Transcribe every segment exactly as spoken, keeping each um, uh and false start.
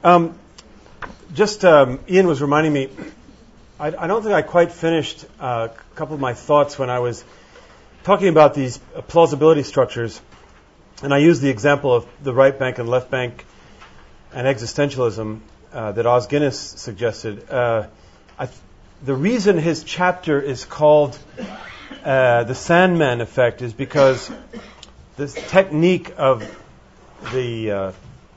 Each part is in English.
Um, just um, Ian was reminding me, I, I don't think I quite finished uh, a couple of my thoughts when I was talking about these plausibility structures, and I used the example of the right bank and left bank and existentialism uh, that Os Guinness suggested. Uh, I th- the reason his chapter is called uh, the Sandman effect is because this technique of the uh,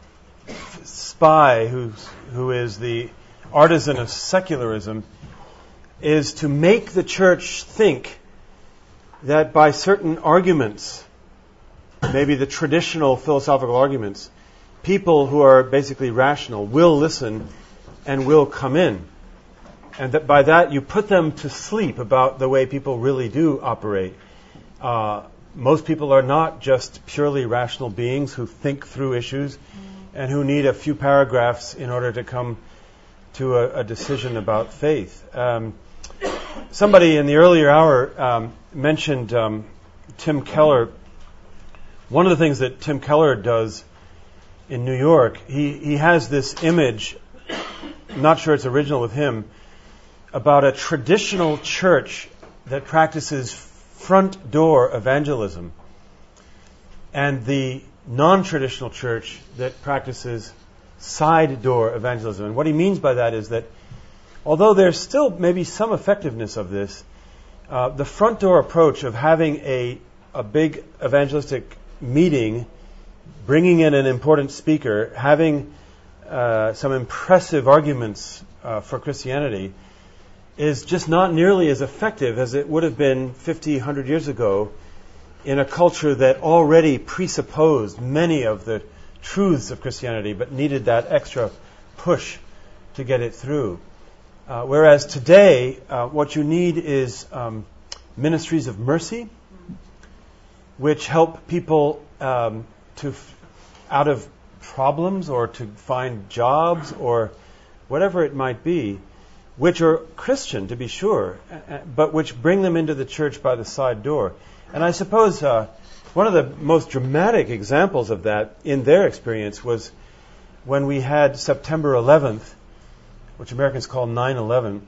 spy, who's, who is the artisan of secularism, is to make the church think that by certain arguments, maybe the traditional philosophical arguments, people who are basically rational will listen and will come in. And that by that you put them to sleep about the way people really do operate. Uh, most people are not just purely rational beings who think through issues and who need a few paragraphs in order to come to a, a decision about faith. Um, somebody in the earlier hour um, mentioned um, Tim Keller. One of the things that Tim Keller does in New York, he, he has this image, I'm not sure it's original with him, about a traditional church that practices front door evangelism and the non-traditional church that practices side door evangelism. And what he means by that is that although there's still maybe some effectiveness of this, uh, the front door approach of having a, a big evangelistic meeting, bringing in an important speaker, having uh, some impressive arguments uh, for Christianity, is just not nearly as effective as it would have been fifty, one hundred years ago in a culture that already presupposed many of the truths of Christianity but needed that extra push to get it through. Uh, whereas today, uh, what you need is um, ministries of mercy, which help people um, to f- out of problems or to find jobs or whatever it might be, which are Christian, to be sure, but which bring them into the church by the side door. And I suppose uh, one of the most dramatic examples of that in their experience was when we had September eleventh, which Americans call nine eleven,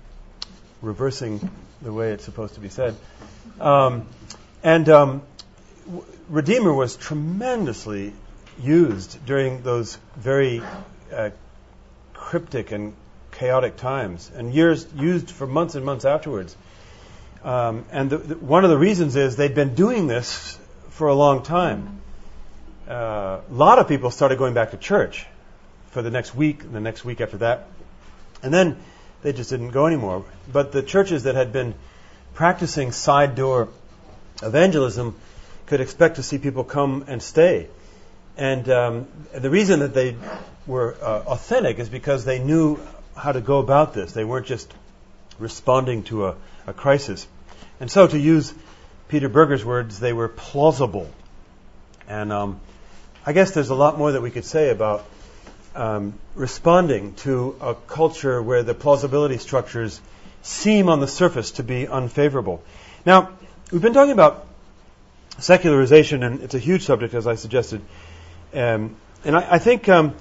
reversing the way it's supposed to be said. Um, and um, Redeemer was tremendously used during those very uh, cryptic and chaotic times, and years used for months and months afterwards. Um, and the, the, one of the reasons is they'd been doing this for a long time. Uh, a lot of people started going back to church for the next week, and the next week after that, and then they just didn't go anymore. But the churches that had been practicing side door evangelism could expect to see people come and stay. And um, the reason that they were uh, authentic is because they knew how to go about this. They weren't just responding to a, a crisis. And so, to use Peter Berger's words, they were plausible. And um, I guess there's a lot more that we could say about um, responding to a culture where the plausibility structures seem on the surface to be unfavorable. Now, we've been talking about secularization, and it's a huge subject, as I suggested. Um, and I, I think um,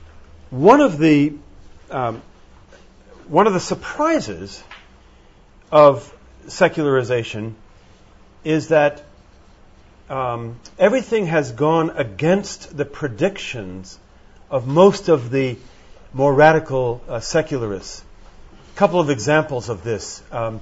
one of the um, one of the surprises of secularization is that um, everything has gone against the predictions of most of the more radical uh, secularists. A couple of examples of this. Um,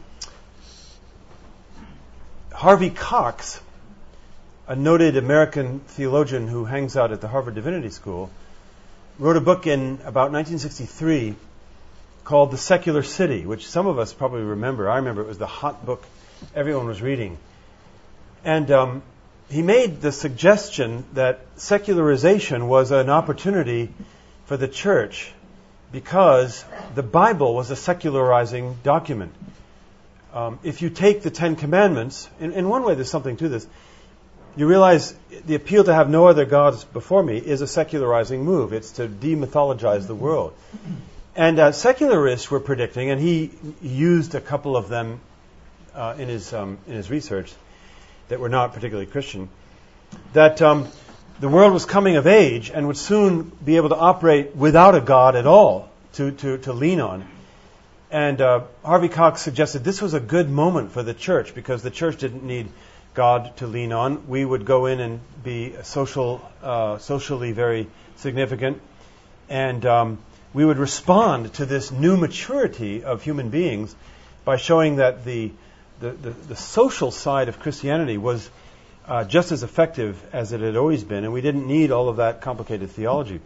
Harvey Cox, a noted American theologian who hangs out at the Harvard Divinity School, wrote a book in about nineteen sixty-three called The Secular City, which some of us probably remember. I remember it was the hot book everyone was reading. And um, he made the suggestion that secularization was an opportunity for the church because the Bible was a secularizing document. Um, if you take the Ten Commandments, in, in one way there's something to this, you realize the appeal to have no other gods before me is a secularizing move. It's to demythologize the world. And uh, secularists were predicting, and he used a couple of them uh, in his um, in his research that were not particularly Christian, that um, the world was coming of age and would soon be able to operate without a God at all to, to, to lean on. And uh, Harvey Cox suggested this was a good moment for the church because the church didn't need God to lean on. We would go in and be social, uh, socially very significant, and um, we would respond to this new maturity of human beings by showing that the the, the, the social side of Christianity was uh, just as effective as it had always been, and we didn't need all of that complicated theology.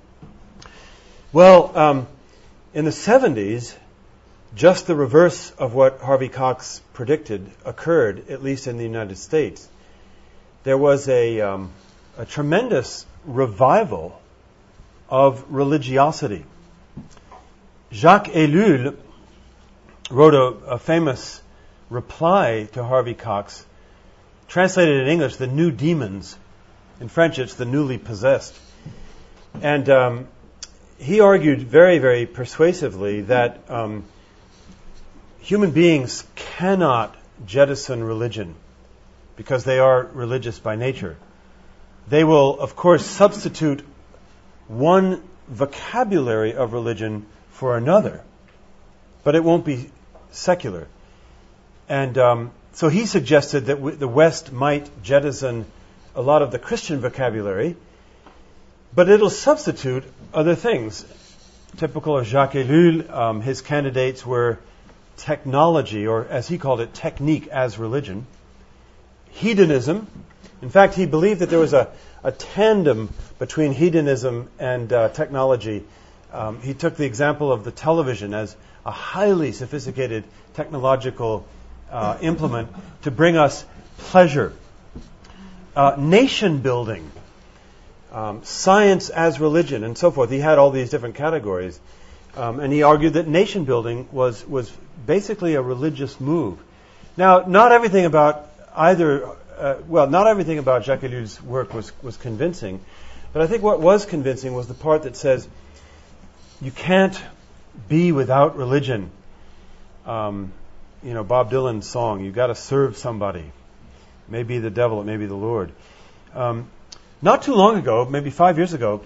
Well, um, in the seventies, just the reverse of what Harvey Cox predicted occurred, at least in the United States. There was a, um, a tremendous revival of religiosity. Jacques Ellul wrote a, a famous reply to Harvey Cox, translated in English, The New Demons. In French, it's The Newly Possessed. And um, he argued very, very persuasively that um, human beings cannot jettison religion because they are religious by nature. They will, of course, substitute one vocabulary of religion for another, but it won't be secular. And um, so he suggested that w- the West might jettison a lot of the Christian vocabulary, but it'll substitute other things. Typical of Jacques Ellul, um, his candidates were technology, or as he called it, technique as religion. Hedonism. In fact, he believed that there was a, a tandem between hedonism and uh, technology. Um, he took the example of the television as a highly sophisticated technological uh, implement to bring us pleasure. Uh, nation building, um, science as religion, and so forth. He had all these different categories. Um, and he argued that nation building was, was basically a religious move. Now, not everything about either, uh, well, not everything about Jacques Ellul's work was, was convincing, but I think what was convincing was the part that says you can't be without religion. Um, you know, Bob Dylan's song, you got to serve somebody. It may be the devil, it may be the Lord. Um, not too long ago, maybe five years ago,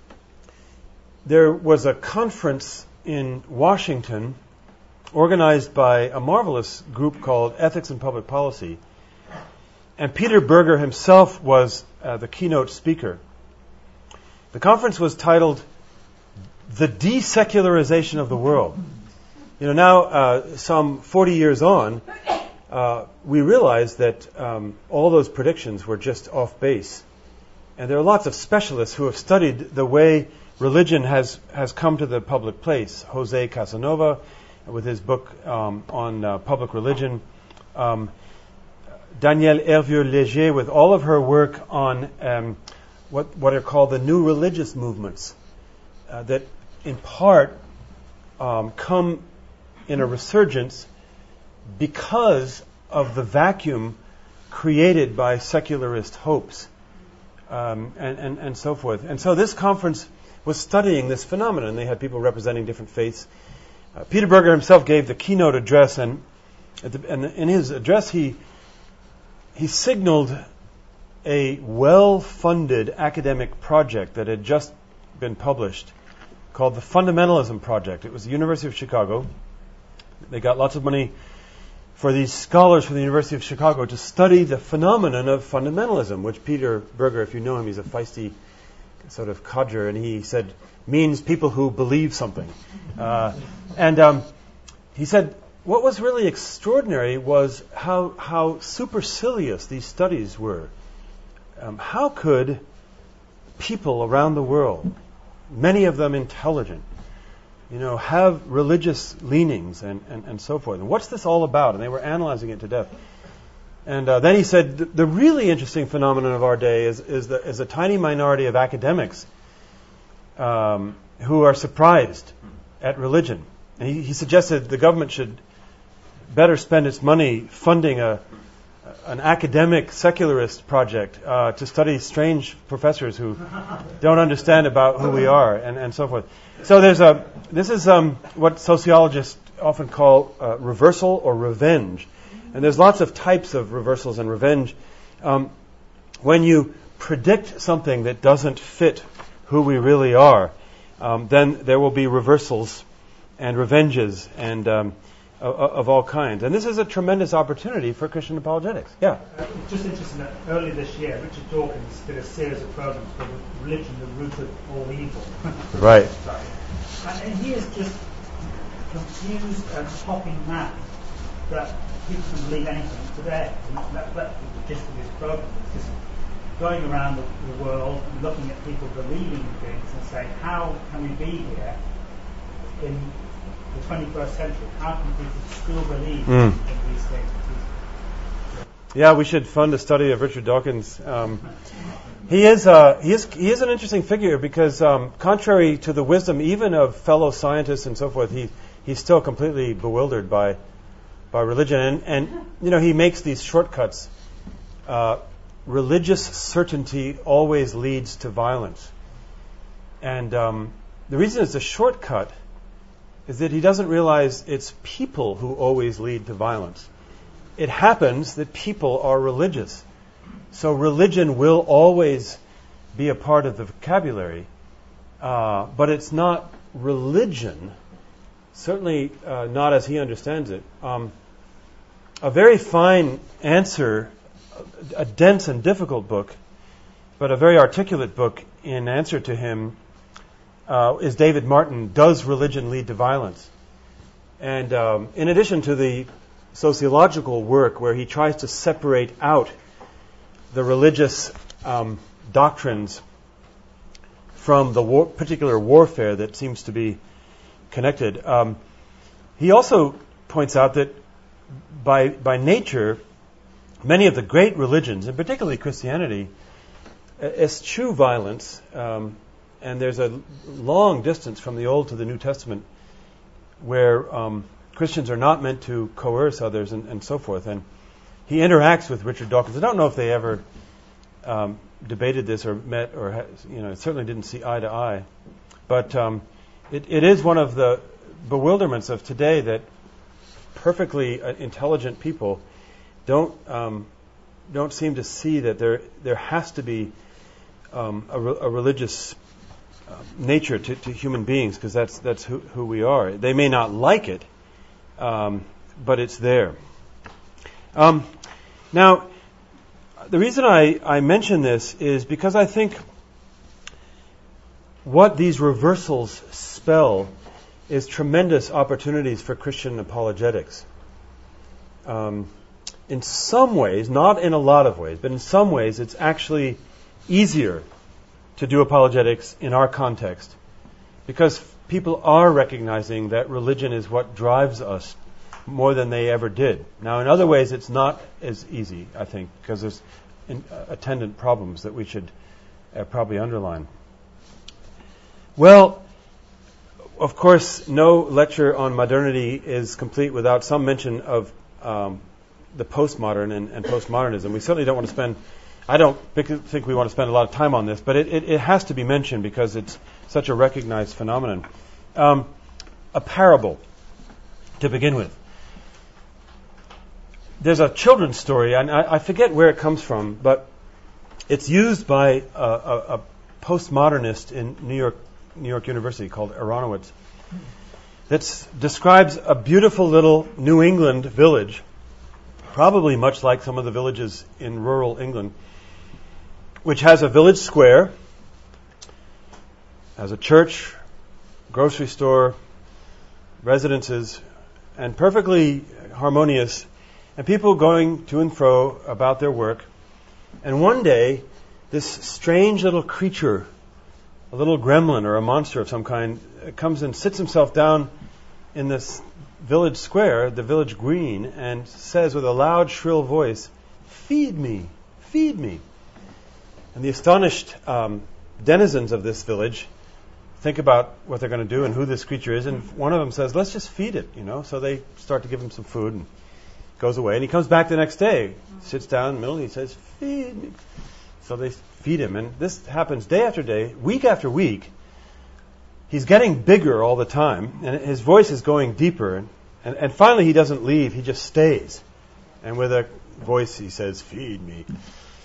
there was a conference in Washington organized by a marvelous group called Ethics and Public Policy. And Peter Berger himself was uh, the keynote speaker. The conference was titled The Desecularization of the World. You know, now, uh, some forty years on, uh, we realize that um, all those predictions were just off base. And there are lots of specialists who have studied the way religion has, has come to the public place. Jose Casanova, with his book um, on uh, public religion. Um, Danielle Hervieux-Léger, with all of her work on um, what, what are called the new religious movements, uh, that in part um, come in a resurgence because of the vacuum created by secularist hopes, um, and, and, and so forth. And so this conference was studying this phenomenon. They had people representing different faiths. Uh, Peter Berger himself gave the keynote address, and, at the, and in his address he he signaled a well-funded academic project that had just been published called the Fundamentalism Project. It was the University of Chicago. They got lots of money for these scholars from the University of Chicago to study the phenomenon of fundamentalism, which Peter Berger, if you know him, he's a feisty sort of codger, and he said means people who believe something. Uh, and um, he said what was really extraordinary was how how supercilious these studies were. Um, how could people around the world, many of them intelligent, you know, have religious leanings and, and, and so forth? And what's this all about? And they were analyzing it to death. And uh, then he said, the, the really interesting phenomenon of our day is is, the, is a tiny minority of academics um, who are surprised at religion. And he, he suggested the government should better spend its money funding a an academic secularist project uh, to study strange professors who don't understand about who we are, and, and so forth. So there's a this is um, what sociologists often call uh, reversal or revenge. And there's lots of types of reversals and revenge. Um, when you predict something that doesn't fit who we really are, um, then there will be reversals and revenges and um, of, of all kinds. And this is a tremendous opportunity for Christian apologetics. Yeah? Uh, just interesting that earlier this year, Richard Dawkins did a series of programs called Religion, the Root of All Evil. Right. And, and he is just confused and popping mad that people can believe anything today. And that, that's the gist of his program. It's just going around the, the world and looking at people believing things and saying, how can we be here in the twenty-first century? How can people still believe mm. in these things? Yeah, we should fund a study of Richard Dawkins. Um, he is uh, he is he is an interesting figure because, um, contrary to the wisdom even of fellow scientists and so forth, he he's still completely bewildered by by religion, and, and you know he makes these shortcuts. Uh, religious certainty always leads to violence, and um, the reason it's a shortcut is that he doesn't realize it's people who always lead to violence. It happens that people are religious. So religion will always be a part of the vocabulary, uh, but it's not religion, certainly uh, not as he understands it. Um, a very fine answer, a dense and difficult book, but a very articulate book in answer to him uh, is David Martin, Does Religion Lead to Violence? And um, in addition to the sociological work where he tries to separate out the religious um, doctrines from the war- particular warfare that seems to be connected. Um, he also points out that by by nature, many of the great religions, and particularly Christianity, eschew violence, um, and there's a long distance from the Old to the New Testament where um, Christians are not meant to coerce others and, and so forth. And he interacts with Richard Dawkins. I don't know if they ever um, debated this or met or, ha- you know, certainly didn't see eye to eye. But um, it, it is one of the bewilderments of today that perfectly uh, intelligent people don't um, don't seem to see that there there has to be um, a, re- a religious uh, nature to, to human beings, because that's that's who, who we are. They may not like it, um, but it's there. Um, now, the reason I, I mention this is because I think what these reversals spell is tremendous opportunities for Christian apologetics. Um, in some ways, not in a lot of ways, but in some ways it's actually easier to do apologetics in our context because people are recognizing that religion is what drives us more than they ever did. Now, in other ways, it's not as easy, I think, because there's in, uh, attendant problems that we should uh, probably underline. Well, of course, no lecture on modernity is complete without some mention of um, the postmodern and, and postmodernism. We certainly don't want to spend, I don't think we want to spend a lot of time on this, but it, it, it has to be mentioned because it's such a recognized phenomenon. Um, a parable, to begin with. There's a children's story, and I, I forget where it comes from, but it's used by a, a, a postmodernist in New York, New York University called Aronowitz, that describes a beautiful little New England village, probably much like some of the villages in rural England, which has a village square, has a church, grocery store, residences, and perfectly harmonious, and people going to and fro about their work. And one day, this strange little creature, a little gremlin or a monster of some kind, comes and sits himself down in this village square, the village green, and says with a loud, shrill voice, "Feed me, feed me." And the astonished um, denizens of this village think about what they're going to do and who this creature is, and one of them says, "Let's just feed it," you know. So they start to give him some food, and goes away, and he comes back the next day, sits down in the middle, and he says, "Feed me." So they feed him, and this happens day after day, week after week. He's getting bigger all the time, and his voice is going deeper, and, and finally he doesn't leave, he just stays. And with a voice he says, "Feed me."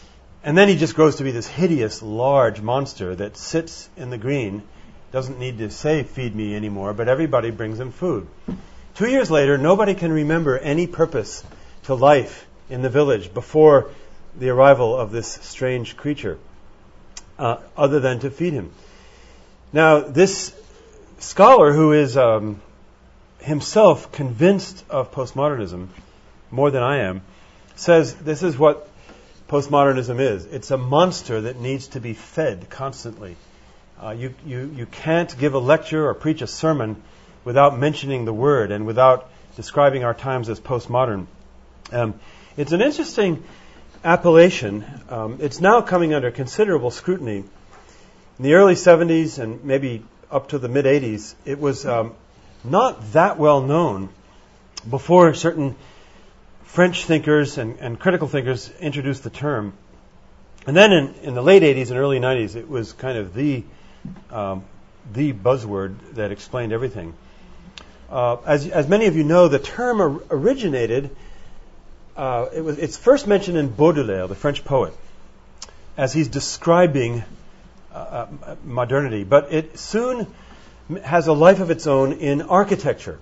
And then he just grows to be this hideous, large monster that sits in the green, doesn't need to say, feed me anymore, but everybody brings him food. Two years later, nobody can remember any purpose to life in the village before the arrival of this strange creature, uh, other than to feed him. Now, this scholar, who is um, himself convinced of postmodernism, more than I am, says this is what postmodernism is. It's a monster that needs to be fed constantly. Uh, you, you, you can't give a lecture or preach a sermon without mentioning the word and without describing our times as postmodern. Um, it's an interesting appellation. Um, it's now coming under considerable scrutiny. In the early seventies and maybe up to the mid-eighties, it was um, not that well known before certain French thinkers and, and critical thinkers introduced the term. And then in, in the late eighties and early nineties, it was kind of the um, the buzzword that explained everything. Uh, as, as many of you know, the term or, originated, uh, it was, it's first mentioned in Baudelaire, the French poet, as he's describing uh, uh, modernity. But it soon has a life of its own in architecture.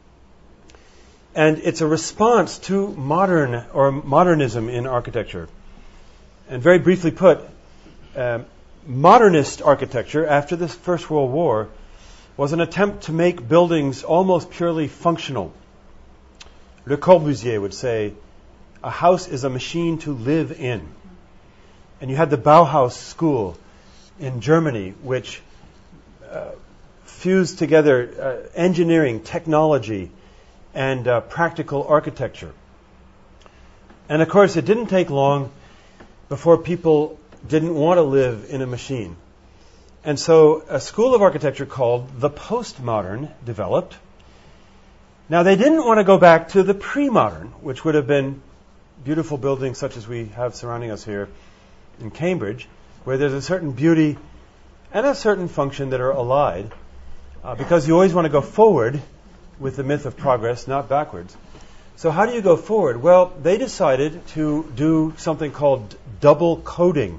And it's a response to modern or modernism in architecture. And very briefly put, um, modernist architecture after the First World War was an attempt to make buildings almost purely functional. Le Corbusier would say, a house is a machine to live in. And you had the Bauhaus school in Germany, which uh, fused together uh, engineering, technology, and uh, practical architecture. And of course, it didn't take long before people didn't want to live in a machine. And so a school of architecture called the postmodern developed. Now, they didn't want to go back to the pre-modern, which would have been beautiful buildings such as we have surrounding us here in Cambridge, where there's a certain beauty and a certain function that are allied, uh, because you always want to go forward with the myth of progress, not backwards. So how do you go forward? Well, they decided to do something called double coding.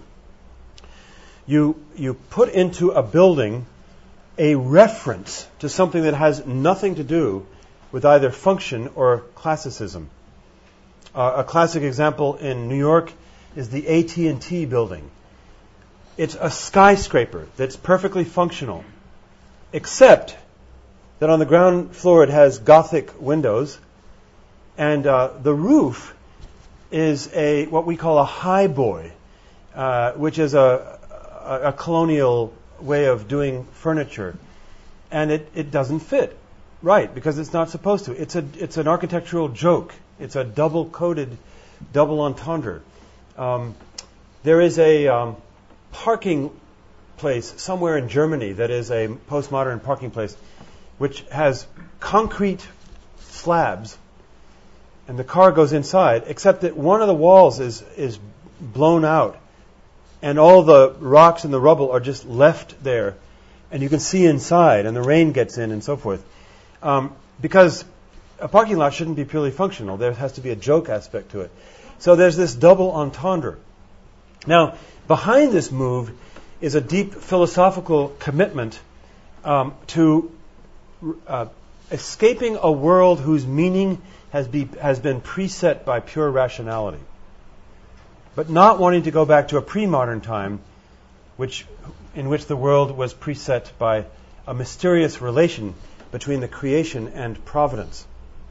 You, you put into a building a reference to something that has nothing to do with either function or classicism. Uh, a classic example in New York is the A T and T building. It's a skyscraper that's perfectly functional, except that on the ground floor it has Gothic windows, and uh, the roof is a what we call a highboy, uh, which is a, a, a colonial way of doing furniture, and it, it doesn't fit right because it's not supposed to. It's a it's an architectural joke. It's a double-coated, double entendre. Um, there is a um, parking place somewhere in Germany that is a postmodern parking place, which has concrete slabs, and the car goes inside, except that one of the walls is is blown out, and all the rocks and the rubble are just left there, and you can see inside, and the rain gets in, and so forth. Um, because a parking lot shouldn't be purely functional. There has to be a joke aspect to it. So there's this double entendre. Now, behind this move is a deep philosophical commitment um, to uh, escaping a world whose meaning has, be, has been preset by pure rationality, but not wanting to go back to a pre-modern time which, in which the world was preset by a mysterious relation between the creation and providence.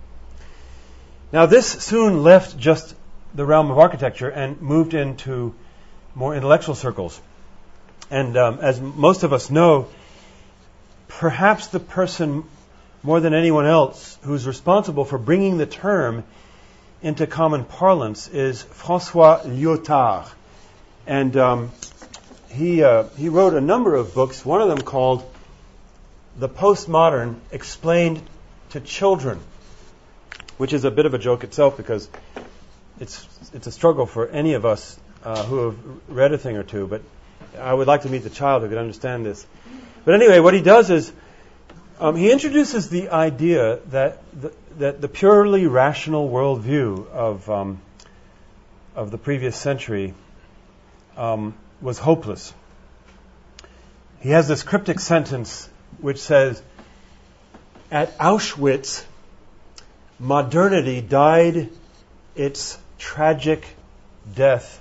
Now, this soon left just the realm of architecture and moved into more intellectual circles. And um, as most of us know, perhaps the person more than anyone else who's responsible for bringing the term into common parlance is François Lyotard. And um, he, uh, he wrote a number of books, one of them called The Postmodern Explained to Children, which is a bit of a joke itself because it's it's a struggle for any of us uh, who have read a thing or two, but I would like to meet the child who could understand this. But anyway, what he does is um, he introduces the idea that the, that the purely rational worldview of um, of the previous century um, was hopeless. He has this cryptic sentence which says, "At Auschwitz, modernity died its tragic death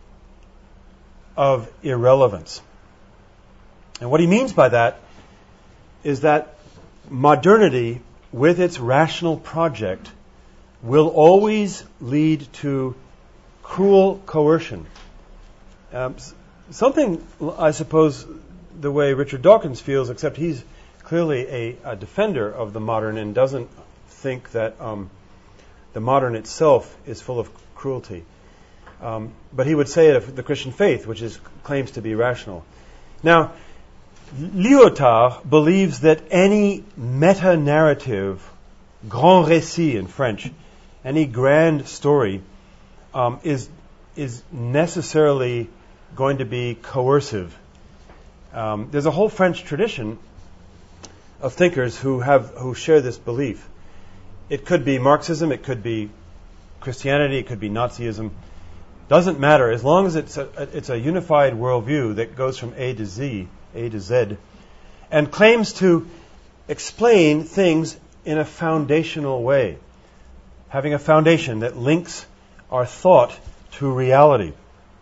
of irrelevance." And what he means by that is that modernity, with its rational project, will always lead to cruel coercion. Um, something, I suppose, the way Richard Dawkins feels, except he's clearly a, a defender of the modern and doesn't think that um, the modern itself is full of cruelty. Um, but he would say it of the Christian faith, which is claims to be rational. Now, Lyotard believes that any meta-narrative, grand récit in French, any grand story, um, is is necessarily going to be coercive. Um, there's a whole French tradition of thinkers who have who share this belief. It could be Marxism, it could be Christianity, it could be Nazism. Doesn't matter, as long as it's a, it's a unified worldview that goes from A to Z, A to Z, and claims to explain things in a foundational way, having a foundation that links our thought to reality.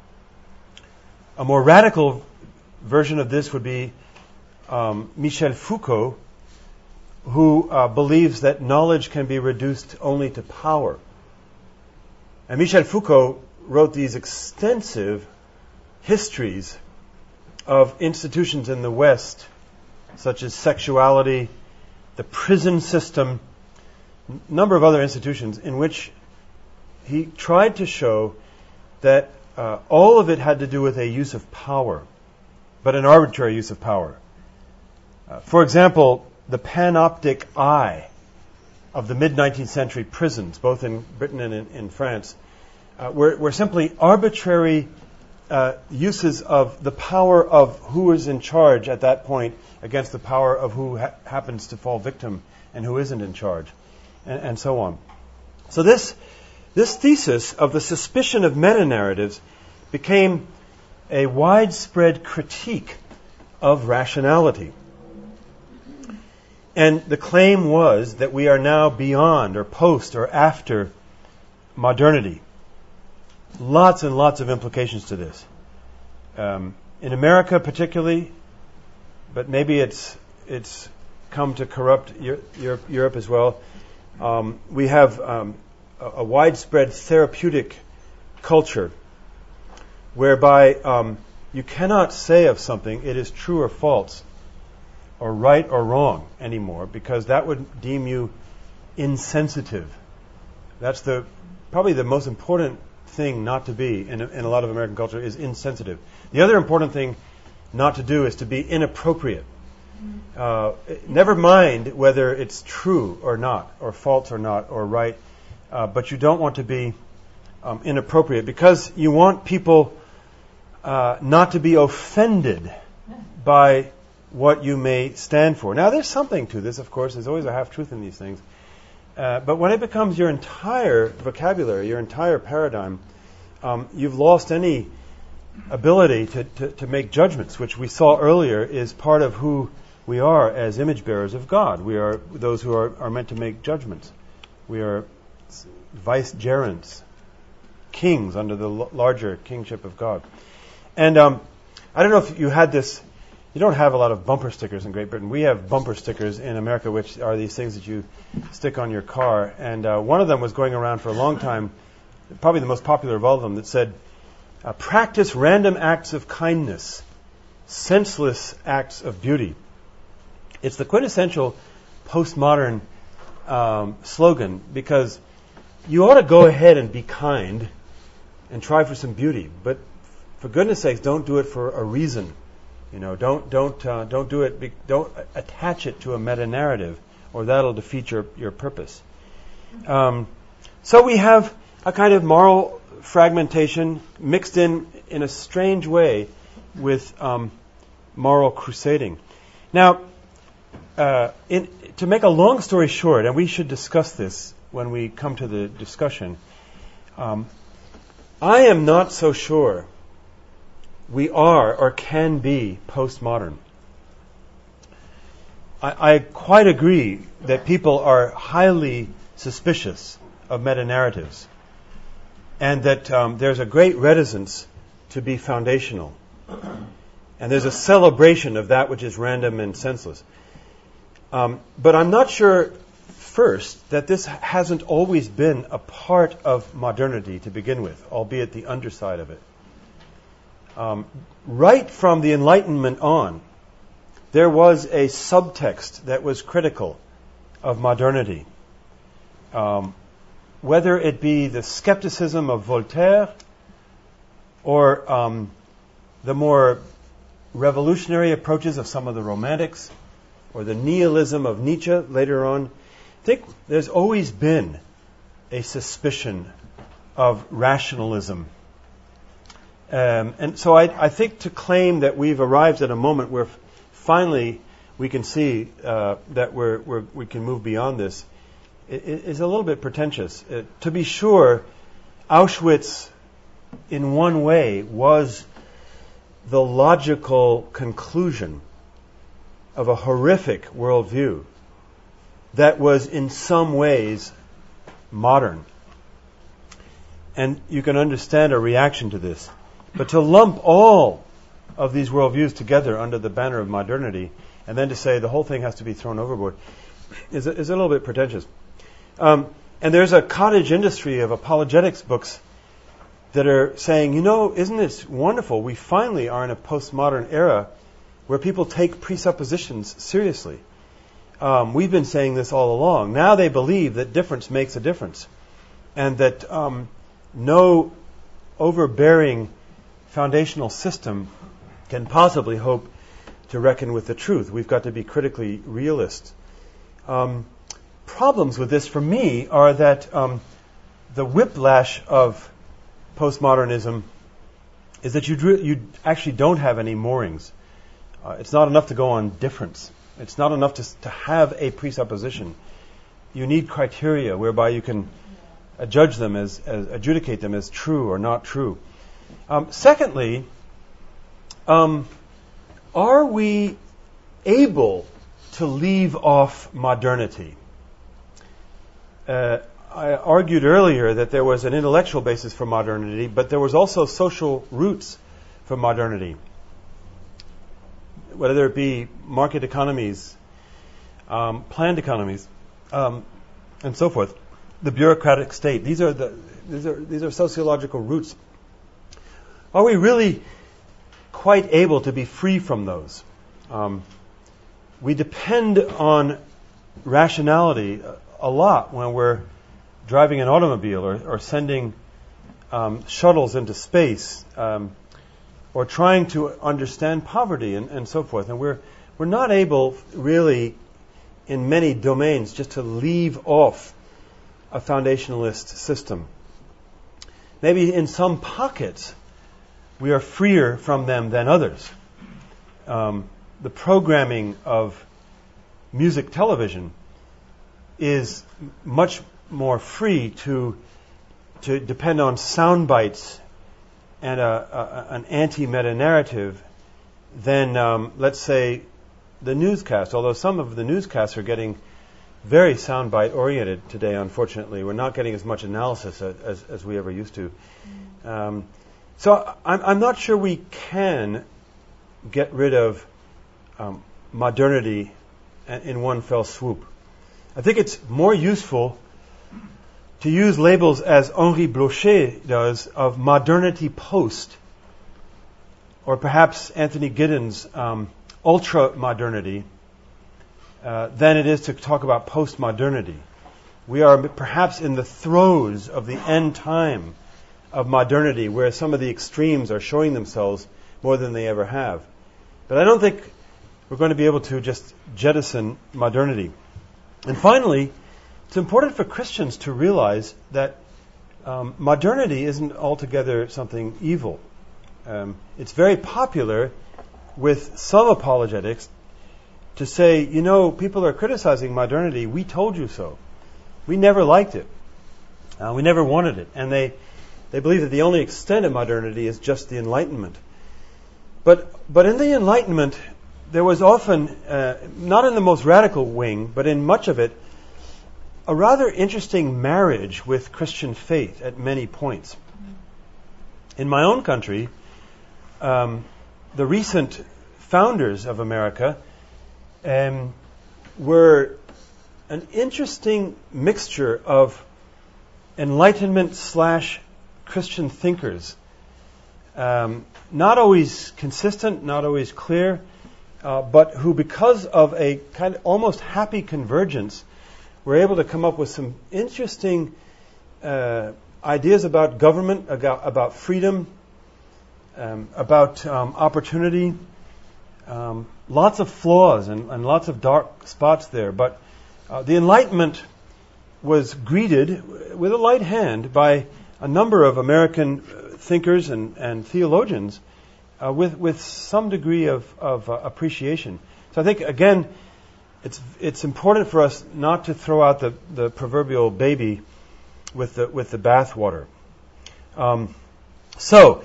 A more radical version of this would be um, Michel Foucault, who uh, believes that knowledge can be reduced only to power. And Michel Foucault wrote these extensive histories of institutions in the West, such as sexuality, the prison system, a number of other institutions, in which he tried to show that uh, all of it had to do with a use of power, but an arbitrary use of power. Uh, for example, the panoptic eye of the mid-nineteenth century prisons, both in Britain and in, in France, uh, were, were simply arbitrary uh, uses of the power of who is in charge at that point against the power of who ha- happens to fall victim and who isn't in charge, and, and so on. So this this thesis of the suspicion of meta-narratives became a widespread critique of rationality. And the claim was that we are now beyond or post or after modernity. Lots and lots of implications to this. Um, in America particularly, but maybe it's it's come to corrupt Europe, Europe as well. Um, we have um, a, a widespread therapeutic culture whereby um, you cannot say of something it is true or false, or right or wrong anymore, because that would deem you insensitive. That's the probably the most important thing not to be in a, in a lot of American culture is insensitive. The other important thing not to do is to be inappropriate. Uh, never mind whether it's true or not, or false or not, or right, uh, but you don't want to be um, inappropriate because you want people uh, not to be offended by what you may stand for. Now, there's something to this, of course. There's always a half-truth in these things. Uh, but when it becomes your entire vocabulary, your entire paradigm, um, you've lost any ability to, to, to make judgments, which we saw earlier is part of who we are as image bearers of God. We are those who are, are meant to make judgments. We are vicegerents, kings under the l- larger kingship of God. And um, I don't know if you had this. You don't have a lot of bumper stickers in Great Britain. We have bumper stickers in America, which are these things that you stick on your car. And uh, one of them was going around for a long time, probably the most popular of all of them, that said, uh, practice random acts of kindness, senseless acts of beauty. It's the quintessential postmodern um, slogan, because you ought to go ahead and be kind and try for some beauty. But for goodness sakes, don't do it for a reason. You know, don't don't uh, don't do it. Be, don't attach it to a meta narrative, or that'll defeat your your purpose. Um, so we have a kind of moral fragmentation mixed in in a strange way with um, moral crusading. Now, uh, in, to make a long story short, and we should discuss this when we come to the discussion. Um, I am not so sure we are or can be postmodern. I, I quite agree that people are highly suspicious of meta-narratives, and that um, there's a great reticence to be foundational. And there's a celebration of that which is random and senseless. Um, but I'm not sure, first, that this hasn't always been a part of modernity to begin with, albeit the underside of it. Um, right from the Enlightenment on, there was a subtext that was critical of modernity. Um, whether it be the skepticism of Voltaire or um, the more revolutionary approaches of some of the Romantics, or the nihilism of Nietzsche later on, I think there's always been a suspicion of rationalism. Um, and so I, I think to claim that we've arrived at a moment where f- finally we can see uh, that we're, we're, we can move beyond this is a little bit pretentious. Uh, to be sure, Auschwitz, in one way, was the logical conclusion of a horrific worldview that was in some ways modern. And you can understand a reaction to this. But to lump all of these worldviews together under the banner of modernity and then to say the whole thing has to be thrown overboard is a, is a little bit pretentious. Um, and there's a cottage industry of apologetics books that are saying, you know, isn't it wonderful? We finally are in a postmodern era where people take presuppositions seriously. Um, we've been saying this all along. Now they believe that difference makes a difference, and that um, no overbearing foundational system can possibly hope to reckon with the truth. We've got to be critically realist. Um, problems with this, for me, are that um, the whiplash of postmodernism is that you dr- you actually don't have any moorings. Uh, it's not enough to go on difference. It's not enough to, to have a presupposition. You need criteria whereby you can uh, judge them as, as, adjudicate them as true or not true. Um, secondly, um, are we able to leave off modernity? Uh, I argued earlier that there was an intellectual basis for modernity, but there was also social roots for modernity. Whether it be market economies, um, planned economies, um, and so forth, the bureaucratic state. These are the these are these are sociological roots. Are we really quite able to be free from those? Um, we depend on rationality a, a lot when we're driving an automobile or, or sending um, shuttles into space. Um, or trying to understand poverty and, and so forth. And we're we're not able really in many domains just to leave off a foundationalist system. Maybe in some pockets we are freer from them than others. Um, the programming of music television is much more free to to depend on sound bites and a, a, an anti-meta narrative than, um, let's say, the newscast. Although some of the newscasts are getting very soundbite oriented today, unfortunately. We're not getting as much analysis as, as, as we ever used to. Um, so I'm, I'm not sure we can get rid of um, modernity in one fell swoop. I think it's more useful to use labels as Henri Blocher does of modernity post, or perhaps Anthony Giddens' um, ultra-modernity, uh, than it is to talk about post-modernity. We are perhaps in the throes of the end time of modernity, where some of the extremes are showing themselves more than they ever have. But I don't think we're going to be able to just jettison modernity. And finally, it's important for Christians to realize that um, modernity isn't altogether something evil. Um, it's very popular with some apologetics to say, you know, people are criticizing modernity. We told you so. We never liked it. Uh, we never wanted it. And they, they believe that the only extent of modernity is just the Enlightenment. But but in the Enlightenment, there was often, uh, not in the most radical wing, but in much of it, a rather interesting marriage with Christian faith at many points. In my own country, um, the recent founders of America um, were an interesting mixture of Enlightenment slash Christian thinkers. Um, not always consistent, not always clear, uh, but who, because of a kind of almost happy convergence, were able to come up with some interesting uh, ideas about government, about, about freedom, um, about um, opportunity. Um, lots of flaws and, and lots of dark spots there, but uh, the Enlightenment was greeted with a light hand by a number of American thinkers and, and theologians uh, with with some degree of, of uh, appreciation. So I think, again, it's it's important for us not to throw out the, the proverbial baby with the with the bathwater. Um, so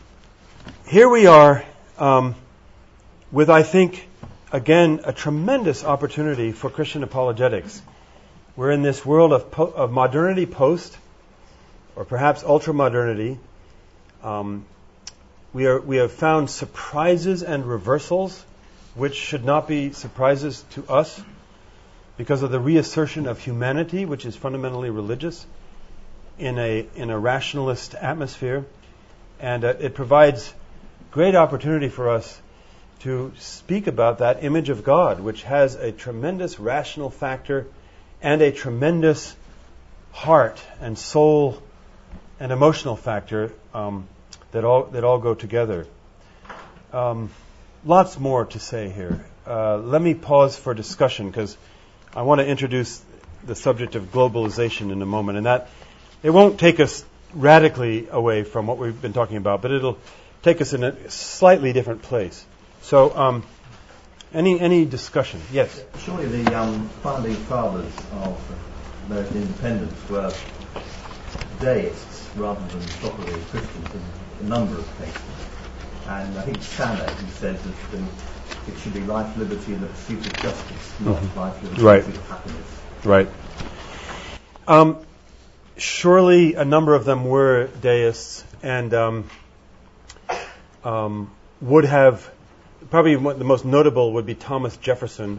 here we are um, with, I think, again, a tremendous opportunity for Christian apologetics. We're in this world of po- of modernity post, or perhaps ultra-modernity. Um, we are we have found surprises and reversals, which should not be surprises to us, because of the reassertion of humanity, which is fundamentally religious, in a in a rationalist atmosphere, and uh, it provides great opportunity for us to speak about that image of God, which has a tremendous rational factor and a tremendous heart and soul and emotional factor um, that all that all go together. Um, lots more to say here. Uh, let me pause for discussion, because I want to introduce the subject of globalization in a moment, and that it won't take us radically away from what we've been talking about, but it'll take us in a slightly different place. So, um, any any discussion? Yes. Surely the um, founding fathers of American independence were deists rather than properly Christians in a number of cases. And I think Sannett, who says that the, it should be life, liberty, and the pursuit of justice, not Mm-hmm. life, liberty, Right. and happiness. Right. Um, surely a number of them were deists, and um, um, would have, probably the most notable would be Thomas Jefferson,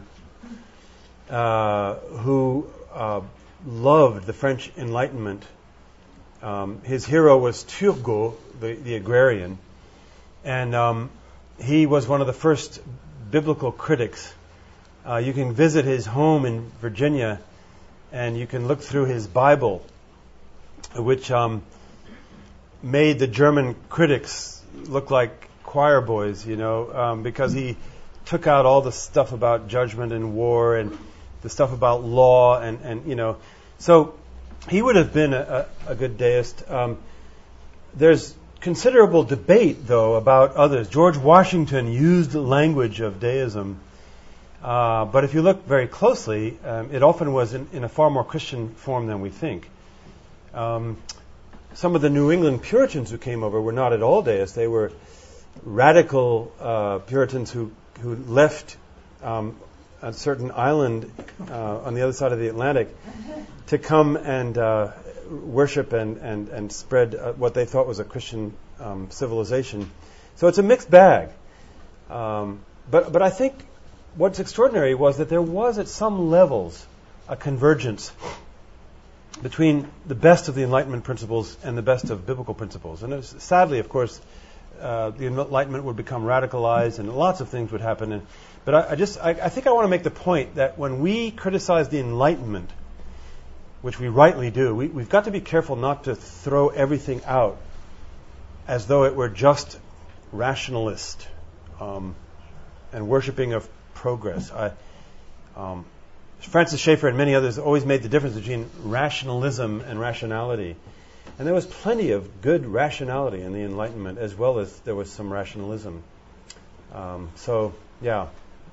uh, who uh, loved the French Enlightenment. Um, his hero was Turgot, the, the agrarian, and um, he was one of the first biblical critics. Uh, you can visit his home in Virginia, and you can look through his Bible, which um, made the German critics look like choir boys, you know, um, because he took out all the stuff about judgment and war and the stuff about law, and, and you know. So he would have been a, a, a good deist. Um, there's considerable debate, though, about others. George Washington used the language of deism, uh, but if you look very closely, um, it often was in, in a far more Christian form than we think. Um, some of the New England Puritans who came over were not at all deists. They were radical uh, Puritans who who left um, a certain island uh, on the other side of the Atlantic to come and uh, worship and and and spread uh, what they thought was a Christian um, civilization. So it's a mixed bag. Um, but but I think what's extraordinary was that there was at some levels a convergence between the best of the Enlightenment principles and the best of biblical principles. And it was, sadly, of course, uh, the Enlightenment would become radicalized and lots of things would happen. And, but I, I just, I, I think I want to make the point that when we criticize the Enlightenment, which we rightly do, we, we've got to be careful not to throw everything out as though it were just rationalist um, and worshiping of progress. I, um, Francis Schaeffer and many others always made the difference between rationalism and rationality. And there was plenty of good rationality in the Enlightenment, as well as there was some rationalism. Um, so, yeah.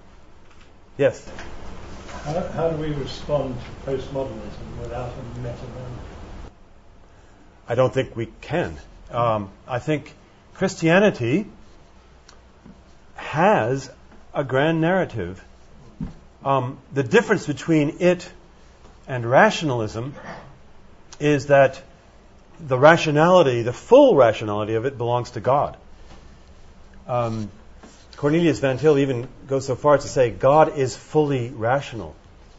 Yes? How, how do we respond to postmodernism without a meta-moment? I don't think we can. Um, I think Christianity has a grand narrative. Um, the difference between it and rationalism is that the rationality, the full rationality of it, belongs to God. Um, Cornelius Van Til even goes so far as to say God is fully rational.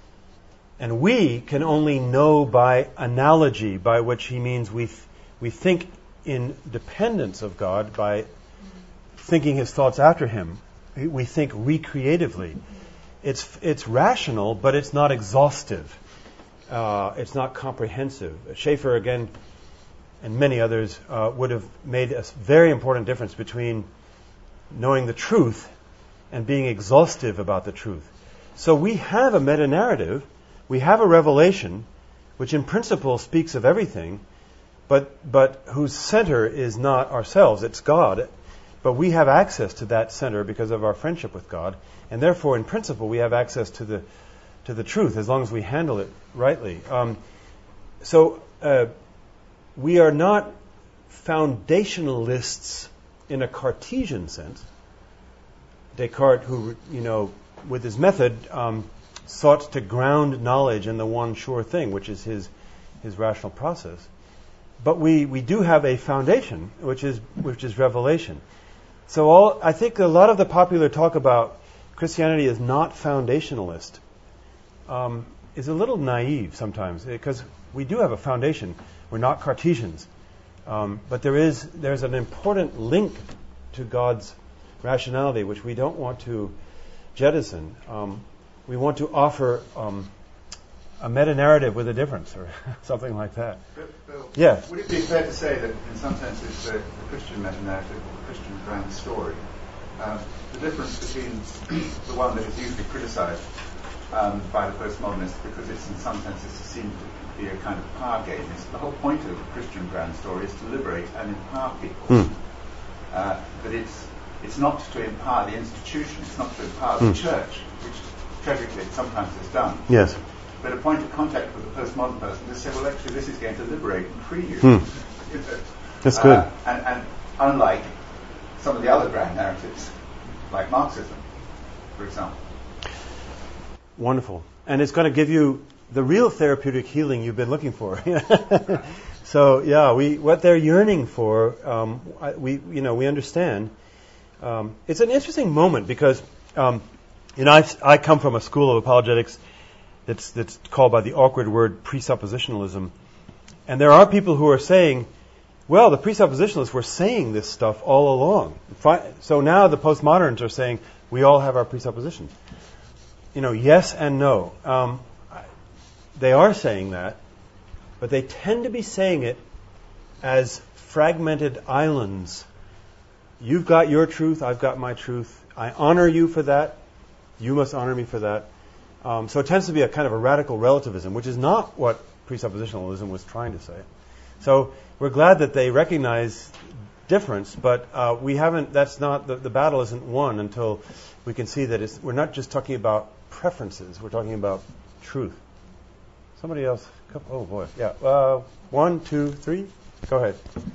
And we can only know by analogy, by which he means we th- we think in dependence of God by thinking his thoughts after him. We think recreatively. It's it's rational, but it's not exhaustive. Uh, it's not comprehensive. Schaeffer, again, and many others uh, would have made a very important difference between knowing the truth and being exhaustive about the truth. So we have a meta-narrative. We have a revelation, which in principle speaks of everything, but but whose center is not ourselves, it's God. But we have access to that center because of our friendship with God, and therefore, in principle, we have access to the to the truth as long as we handle it rightly. Um, so uh, we are not foundationalists in a Cartesian sense. Descartes, who you know, with his method. Um, sought to ground knowledge in the one sure thing, which is his his rational process. But we, we do have a foundation, which is which is revelation. So all I think a lot of the popular talk about Christianity is not foundationalist um, is a little naive sometimes, because we do have a foundation. We're not Cartesians, um, but there is there's an important link to God's rationality, which we don't want to jettison. Um, We want to offer um, a meta-narrative with a difference, or something like that. Bill, Bill, yeah. Would it be fair to say that, in some senses, the, the Christian meta-narrative or the Christian grand story, um, the difference between the one that is usually criticised um, by the postmodernists because it's, in some senses, seemed to be a kind of power game, is the whole point of the Christian grand story is to liberate and empower people. Hmm. Uh, that it's it's not to empower the institution, it's not to empower hmm. the church, which tragically sometimes is done. Yes. But a point of contact with a postmodern person to say, well, actually, this is going to liberate and free you. Hmm. That's good. Uh, and, and unlike some of the other grand narratives, like Marxism, for example. Wonderful. And it's going to give you the real therapeutic healing you've been looking for. So, yeah, we what they're yearning for, um, I, we you know we understand. Um, it's an interesting moment because. Um, You know, I've, I come from a school of apologetics that's that's called by the awkward word presuppositionalism. And there are people who are saying, well, the presuppositionalists were saying this stuff all along. So now the postmoderns are saying, we all have our presuppositions. You know, yes and no. Um, they are saying that, but they tend to be saying it as fragmented islands. You've got your truth, I've got my truth. I honor you for that. You must honor me for that. Um, so it tends to be a kind of a radical relativism, which is not what presuppositionalism was trying to say. So we're glad that they recognize difference, but uh, we haven't. That's not the, the battle isn't won until we can see that it's, we're not just talking about preferences. We're talking about truth. Somebody else? Oh boy, yeah. Uh, one, two, three. Go ahead.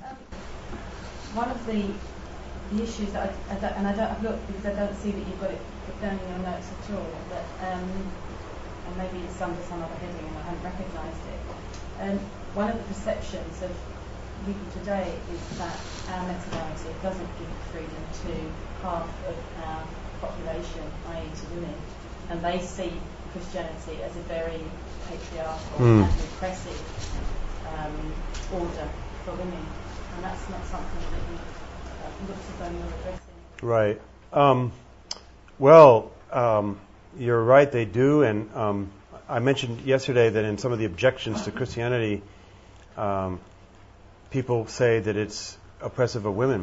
Um, one of the the issues that I, I don't, and I don't have looked because I don't see that you've got it down in your notes at all, but um, and maybe it's under some other heading and I haven't recognised it. Um, one of the perceptions of people today is that our meta-narrative doesn't give freedom to half of our population, that is to women, and they see Christianity as a very patriarchal mm. and repressive um, order for women, and that's not something that you looks as though you're addressing. Right. Um, well, um, you're right, they do. And um, I mentioned yesterday that in some of the objections to Christianity, um, people say that it's oppressive of women.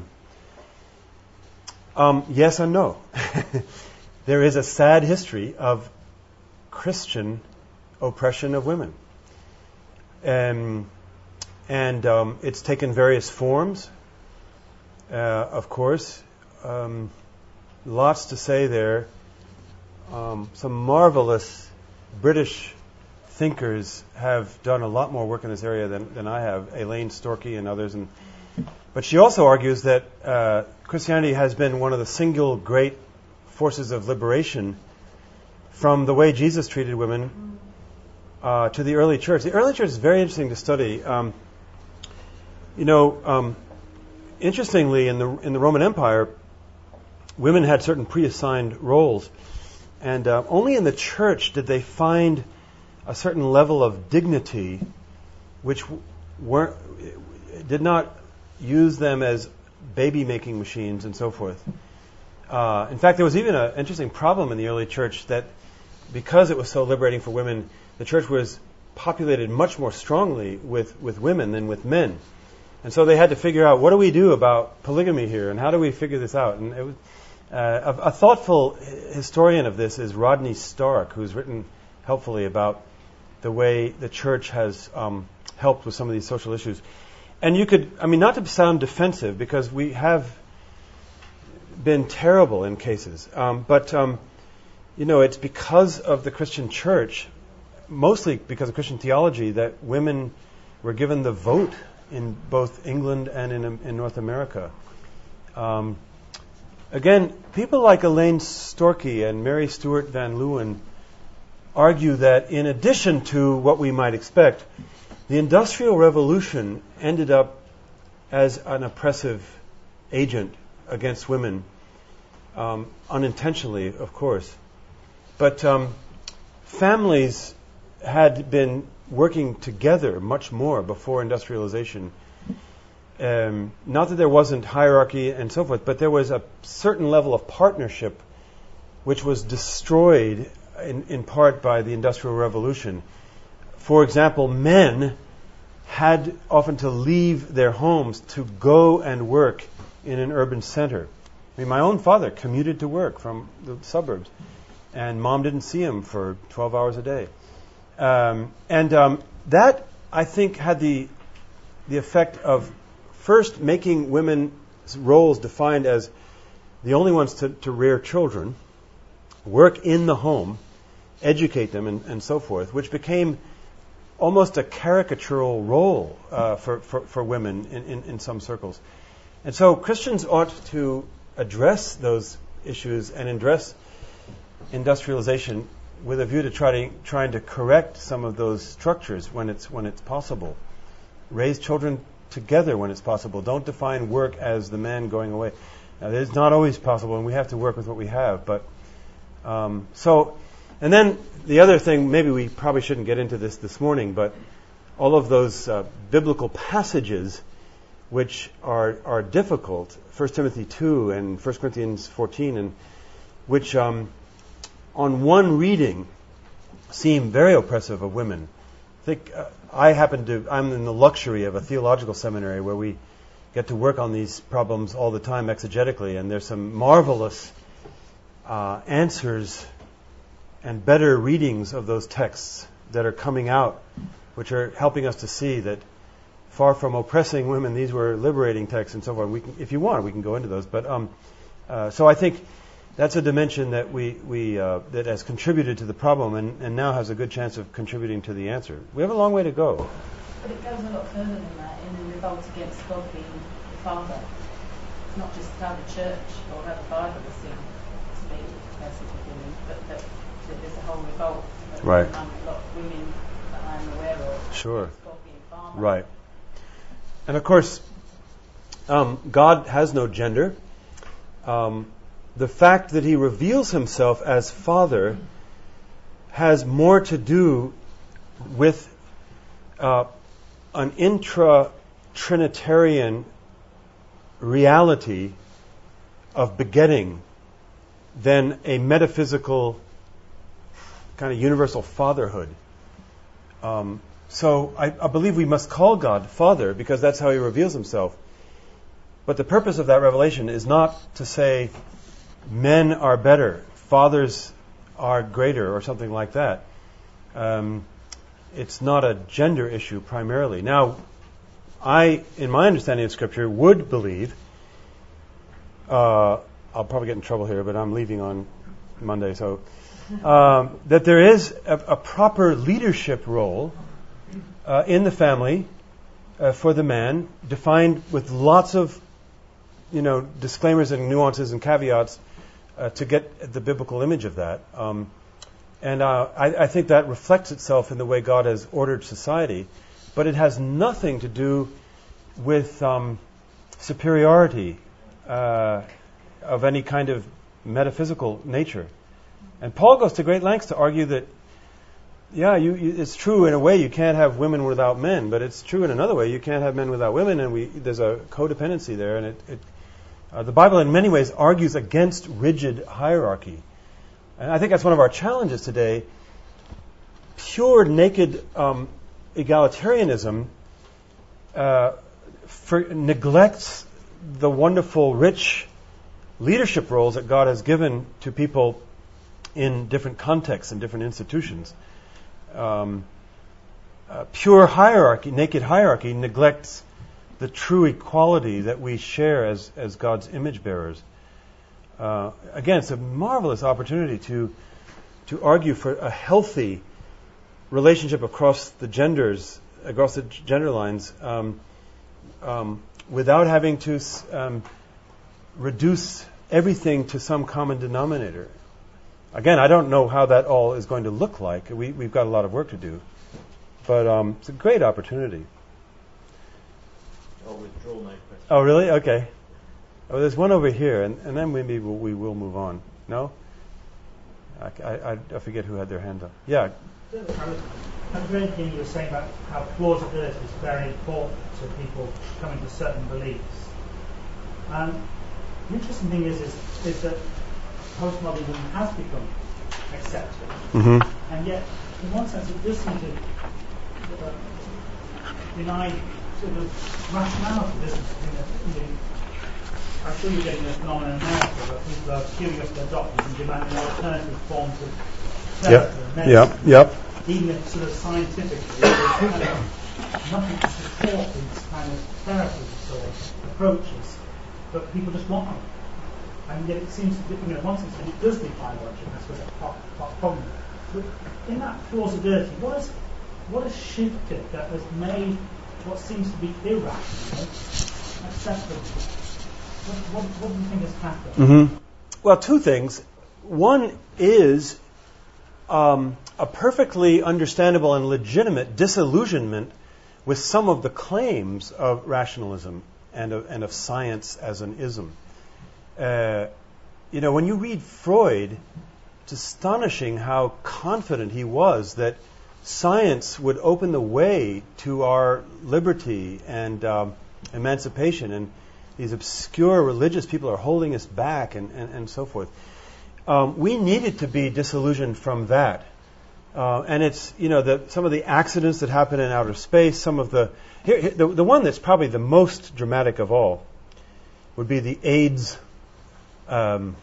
Um, yes and no. There is a sad history of Christian oppression of women. Um, and um, it's taken various forms. Uh, of course, um, lots to say there. Um, some marvelous British thinkers have done a lot more work in this area than, than I have, Elaine Storkey and others. And, but she also argues that uh, Christianity has been one of the single great forces of liberation from the way Jesus treated women uh, to the early church. The early church is very interesting to study. Um, you know, um, interestingly, in the in the Roman Empire, women had certain pre-assigned roles, and uh, only in the church did they find a certain level of dignity, which weren't did not use them as baby-making machines and so forth. Uh, in fact, there was even an interesting problem in the early church that because it was so liberating for women, the church was populated much more strongly with, with women than with men. And so they had to figure out, what do we do about polygamy here, and how do we figure this out? And it was, uh, a, a thoughtful historian of this is Rodney Stark, who's written helpfully about the way the church has um, helped with some of these social issues. And you could, I mean, not to sound defensive, because we have been terrible in cases, um, but, um, you know, it's because of the Christian church, mostly because of Christian theology, that women were given the vote in both England and in, in North America. Um, again, people like Elaine Storkey and Mary Stuart Van Leeuwen argue that in addition to what we might expect, the Industrial Revolution ended up as an oppressive agent against women, um, unintentionally, of course. But um, families had been working together much more before industrialization. Um, not that there wasn't hierarchy and so forth, but there was a certain level of partnership which was destroyed in, in part by the Industrial Revolution. For example, men had often to leave their homes to go and work in an urban center. I mean, my own father commuted to work from the suburbs, and mom didn't see him for twelve hours a day. Um, and um, that, I think, had the the effect of first making women's roles defined as the only ones to, to rear children, work in the home, educate them, and, and so forth, which became almost a caricatural role uh, for, for, for women in, in, in some circles. And so Christians ought to address those issues and address industrialization with a view to try to, trying to correct some of those structures when it's when it's possible. Raise children together when it's possible. Don't define work as the man going away. Now, it's not always possible, and we have to work with what we have. But um, so, and then the other thing, maybe we probably shouldn't get into this this morning, but all of those uh, biblical passages which are are difficult, First Timothy two and First Corinthians fourteen, and which um, on one reading seem very oppressive of women. I think uh, I happen to, I'm in the luxury of a theological seminary where we get to work on these problems all the time exegetically, and there's some marvelous uh, answers and better readings of those texts that are coming out, which are helping us to see that far from oppressing women, these were liberating texts and so forth. We can, if you want, we can go into those. But um, uh, so I think that's a dimension that we, we uh, that has contributed to the problem and, and now has a good chance of contributing to the answer. We have a long way to go. But it goes a lot further than that in the revolt against God being the Father. It's not just how the church or how the Bible is seen to be persecuting women, but that, that there's a whole revolt right. among a lot of women that I'm aware of. Sure. God being Father. Right. And of course, um, God has no gender. Um, the fact that he reveals himself as Father has more to do with uh, an intra-Trinitarian reality of begetting than a metaphysical kind of universal fatherhood. Um, so I, I believe we must call God Father because that's how he reveals himself. But the purpose of that revelation is not to say men are better, fathers are greater, or something like that. Um, it's not a gender issue primarily. Now, I, in my understanding of Scripture, would believe, uh, I'll probably get in trouble here, but I'm leaving on Monday, so, um, that there is a, a proper leadership role uh, in the family uh, for the man, defined with lots of, you know, disclaimers and nuances and caveats uh, to get the biblical image of that. Um, and uh, I, I think that reflects itself in the way God has ordered society, but it has nothing to do with um, superiority uh, of any kind of metaphysical nature. And Paul goes to great lengths to argue that, yeah, you, you, it's true in a way you can't have women without men, but it's true in another way you can't have men without women, and we, there's a codependency there. And it, it, uh, the Bible in many ways argues against rigid hierarchy. And I think that's one of our challenges today. Pure, naked um, egalitarianism uh, for, neglects the wonderful, rich leadership roles that God has given to people in different contexts and different institutions. Um, uh, pure hierarchy, naked hierarchy, neglects the true equality that we share as, as God's image bearers. Uh, again, it's a marvelous opportunity to to argue for a healthy relationship across the genders, across the gender lines, um, um, without having to um, reduce everything to some common denominator. Again, I don't know how that all is going to look like. We, we've got a lot of work to do. But um, it's a great opportunity. I'll withdraw my question. Oh, really? Okay. Oh, there's one over here, and, and then maybe we'll, we will move on. No? I, I, I forget who had their hand up. Yeah. I was, I was reading thing you were saying about how plausibility is very important to people coming to certain beliefs. Um, the interesting thing is, is, is that postmodernism has become accepted, Mm-hmm. and yet, in one sense, it does seem to uh, deny sort of rationality, doesn't it? I mean, you know, I'm sure you're getting a phenomenon in America where people are queuing up their doctors and demanding alternative forms of therapy and medicine. Yep, yep. Even if sort of scientifically there's kind of nothing to support these kind of therapies or approaches, but people just want them. And yet it seems to, you know, in one sense, it does defy logic. I suppose that's part, part of the problem. But in that plausibility, what has what has shifted that has made what seems to be irrational acceptable? What, what, what do you think has happened? Mm-hmm. Well, two things. One is um, a perfectly understandable and legitimate disillusionment with some of the claims of rationalism and of, and of science as an ism. Uh, you know, when you read Freud, it's astonishing how confident he was that science would open the way to our liberty and um, emancipation, and these obscure religious people are holding us back, and, and, and so forth. Um, we needed to be disillusioned from that. Uh, and it's, you know, the, some of the accidents that happen in outer space, some of the, here, here, the... The one that's probably the most dramatic of all would be the AIDS um,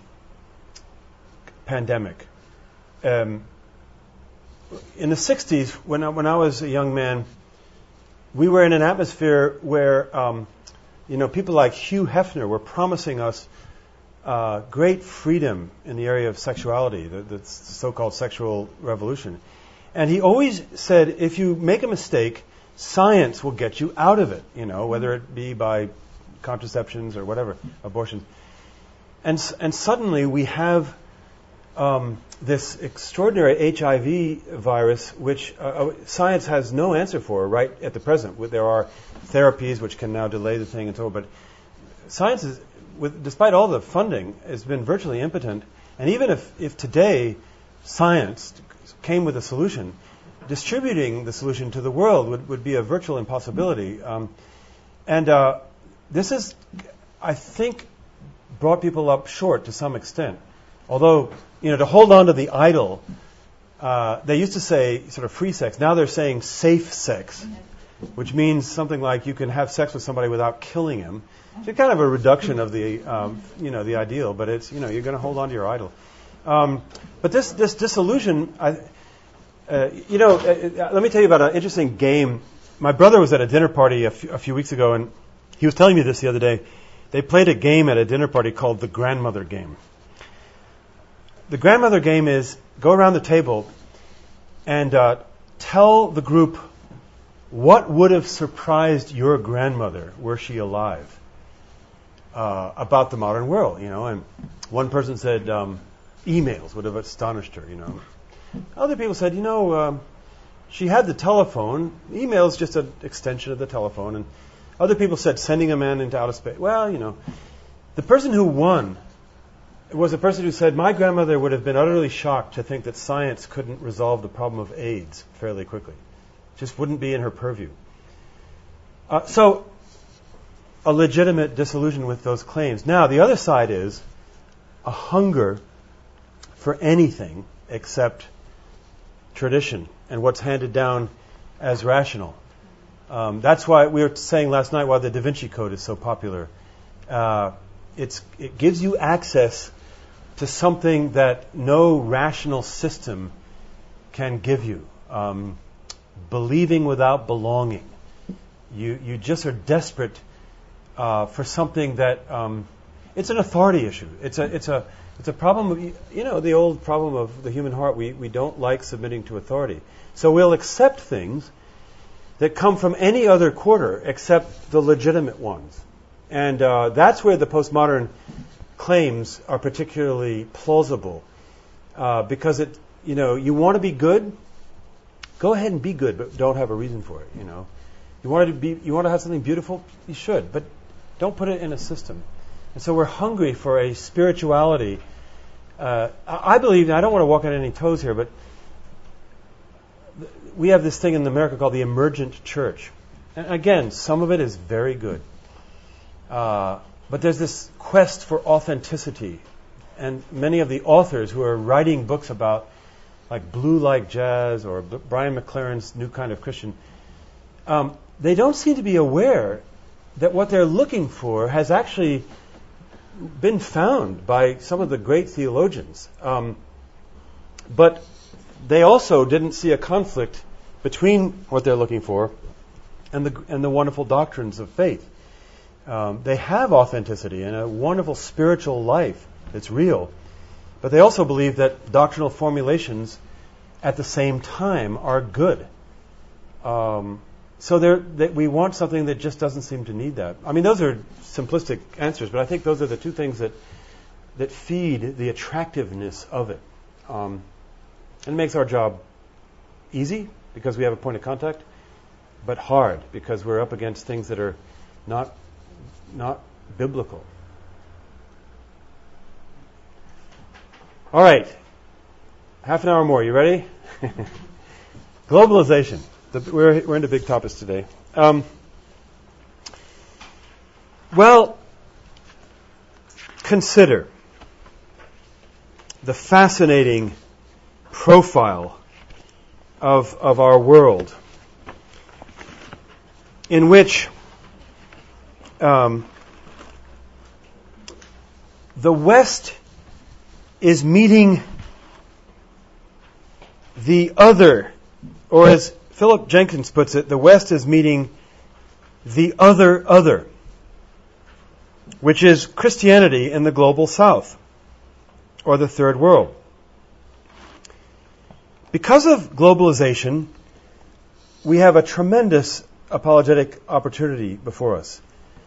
pandemic. Um, in the sixties, when I, when I was a young man, we were in an atmosphere where um, you know, people like Hugh Hefner were promising us uh, great freedom in the area of sexuality, the, the so-called sexual revolution. And he always said, if you make a mistake, science will get you out of it, you know, whether it be by contraceptions or whatever, abortion. And, and suddenly we have um, this extraordinary H I V virus, which uh, science has no answer for right at the present. There are therapies which can now delay the thing and so on, but science is, with, despite all the funding, has been virtually impotent. And even if, if today science came with a solution, distributing the solution to the world would, would be a virtual impossibility. Um, and uh, this is, I think, brought people up short to some extent. Although, you know, to hold on to the idol, uh, they used to say sort of free sex. Now they're saying safe sex, which means something like you can have sex with somebody without killing him. It's kind of a reduction of the, um, you know, the ideal, but it's, you know, you're going to hold on to your idol. Um, but this this disillusion, I, uh, you know, uh, let me tell you about an interesting game. My brother was at a dinner party a few, a few weeks ago, and he was telling me this the other day. They played a game at a dinner party called the grandmother game. The grandmother game is go around the table and uh, tell the group what would have surprised your grandmother were she alive. uh, about the modern world, you know. And one person said um, emails would have astonished her, you know. Other people said, you know, um, she had the telephone. Email is just an extension of the telephone. And other people said sending a man into outer space. Well, you know, the person who won was a person who said, my grandmother would have been utterly shocked to think that science couldn't resolve the problem of AIDS fairly quickly. Just wouldn't be in her purview. Uh, so, a legitimate disillusion with those claims. Now, the other side is a hunger for anything except tradition and what's handed down as rational. Um, that's why we were saying last night why the Da Vinci Code is so popular. Uh, it's, it gives you access to something that no rational system can give you. Um, believing without belonging. You you just are desperate uh, for something that um, it's an authority issue. It's a it's a it's a problem of, you know, the old problem of the human heart. We we don't like submitting to authority, so we'll accept things that come from any other quarter except the legitimate ones, and uh, that's where the postmodern claims are particularly plausible, uh, because it you know you want to be good. Go ahead and be good, but don't have a reason for it. You know, you want to be, you want to have something beautiful, you should, but don't put it in a system. And so we're hungry for a spirituality. Uh, I believe, and I don't want to walk on any toes here, but we have this thing in America called the emergent church. And again, some of it is very good, uh, but there's this quest for authenticity, and many of the authors who are writing books about, like Blue Like Jazz or B- Brian McLaren's New Kind of Christian, um, they don't seem to be aware that what they're looking for has actually been found by some of the great theologians. Um, but they also didn't see a conflict between what they're looking for and the and the wonderful doctrines of faith. Um, they have authenticity and a wonderful spiritual life that's real. But they also believe that doctrinal formulations at the same time are good. Um, so they, we want something that just doesn't seem to need that. I mean, those are simplistic answers, but I think those are the two things that that feed the attractiveness of it. Um, and it makes our job easy because we have a point of contact, but hard because we're up against things that are not not biblical. All right, half an hour more. You ready? Globalization. The, we're we're into big topics today. Um, well, consider the fascinating profile of of our world, in which um, the West is meeting the other, or as Philip Jenkins puts it, the West is meeting the other other, which is Christianity in the global South, or the Third World. Because of globalization, we have a tremendous apologetic opportunity before us.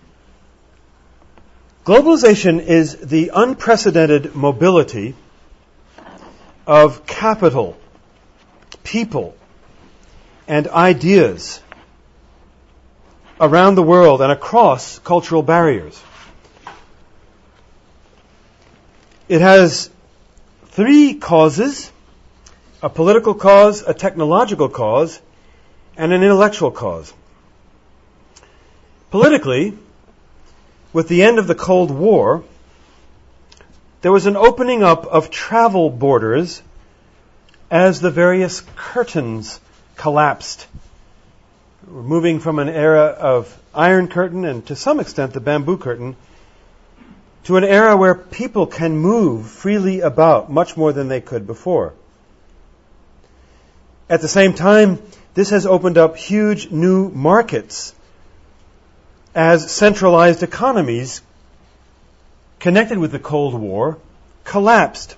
Globalization is the unprecedented mobility of capital, people, and ideas around the world and across cultural barriers. It has three causes: a political cause, a technological cause, and an intellectual cause. Politically, with the end of the Cold War, there was an opening up of travel borders as the various curtains collapsed. We're moving from an era of Iron Curtain and to some extent the Bamboo Curtain to an era where people can move freely about much more than they could before. At the same time, this has opened up huge new markets as centralized economies connected with the Cold War collapsed.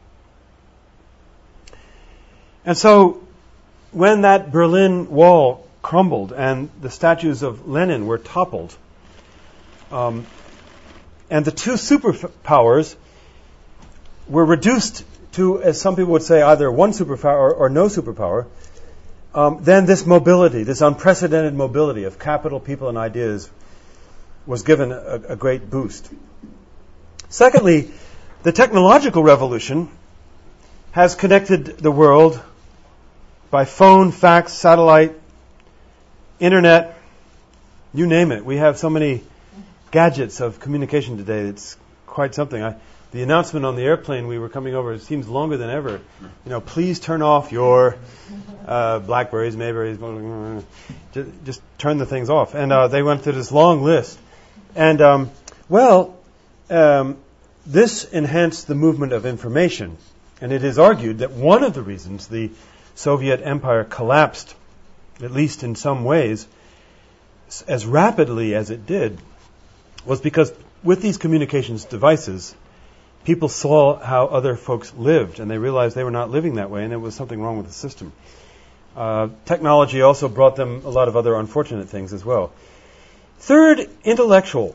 And so when that Berlin Wall crumbled and the statues of Lenin were toppled, um, and the two superpowers were reduced to, as some people would say, either one superpower or, or no superpower, um, then this mobility, this unprecedented mobility of capital, people, and ideas was given a, a great boost. Secondly, the technological revolution has connected the world by phone, fax, satellite, internet, you name it. We have so many gadgets of communication today. It's quite something. I, the announcement on the airplane we were coming over, it seems longer than ever. You know, please turn off your uh, Blackberries, Mayberries, just, just turn the things off. And uh, they went through this long list. And, um, well, um, this enhanced the movement of information. And it is argued that one of the reasons the Soviet Empire collapsed, at least in some ways, as rapidly as it did, was because with these communications devices, people saw how other folks lived, and they realized they were not living that way, and there was something wrong with the system. Uh, technology also brought them a lot of other unfortunate things as well. Third, intellectual.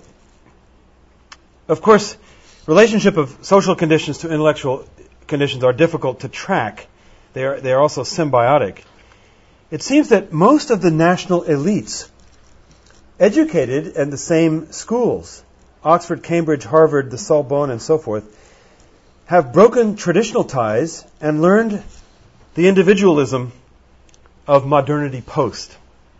Of course, relationship of social conditions to intellectual conditions are difficult to track. They are, they are also symbiotic. It seems that most of the national elites, educated in the same schools, Oxford, Cambridge, Harvard, the Sorbonne, and so forth, have broken traditional ties and learned the individualism of modernity post,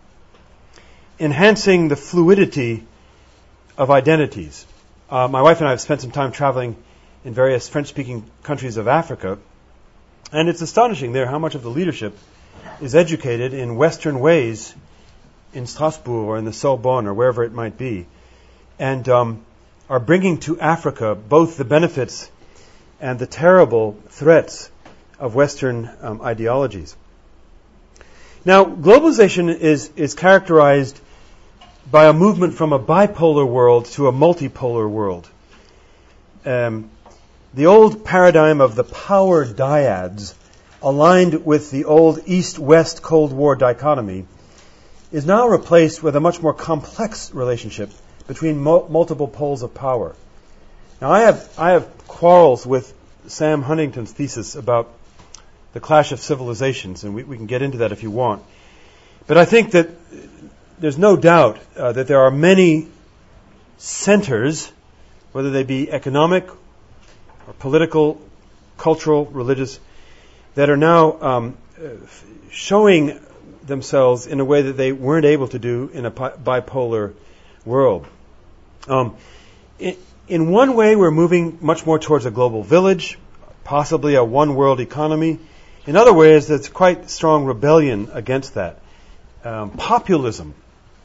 enhancing the fluidity of identities. Uh, my wife and I have spent some time traveling in various French-speaking countries of Africa, and it's astonishing there how much of the leadership is educated in Western ways in Strasbourg or in the Sorbonne or wherever it might be, and um, are bringing to Africa both the benefits and the terrible threats of Western um, ideologies. Now, globalization is, is characterized by a movement from a bipolar world to a multipolar world. Um, the old paradigm of the power dyads, aligned with the old East-West Cold War dichotomy, is now replaced with a much more complex relationship between mo- multiple poles of power. Now, I have I have quarrels with Sam Huntington's thesis about the clash of civilizations, and we, we can get into that if you want. But I think that there's no doubt uh, that there are many centers, whether they be economic or political, cultural, religious, that are now um, showing themselves in a way that they weren't able to do in a bipolar world. Um, in, in one way, we're moving much more towards a global village, possibly a one-world economy. In other ways, there's quite strong rebellion against that. Um, populism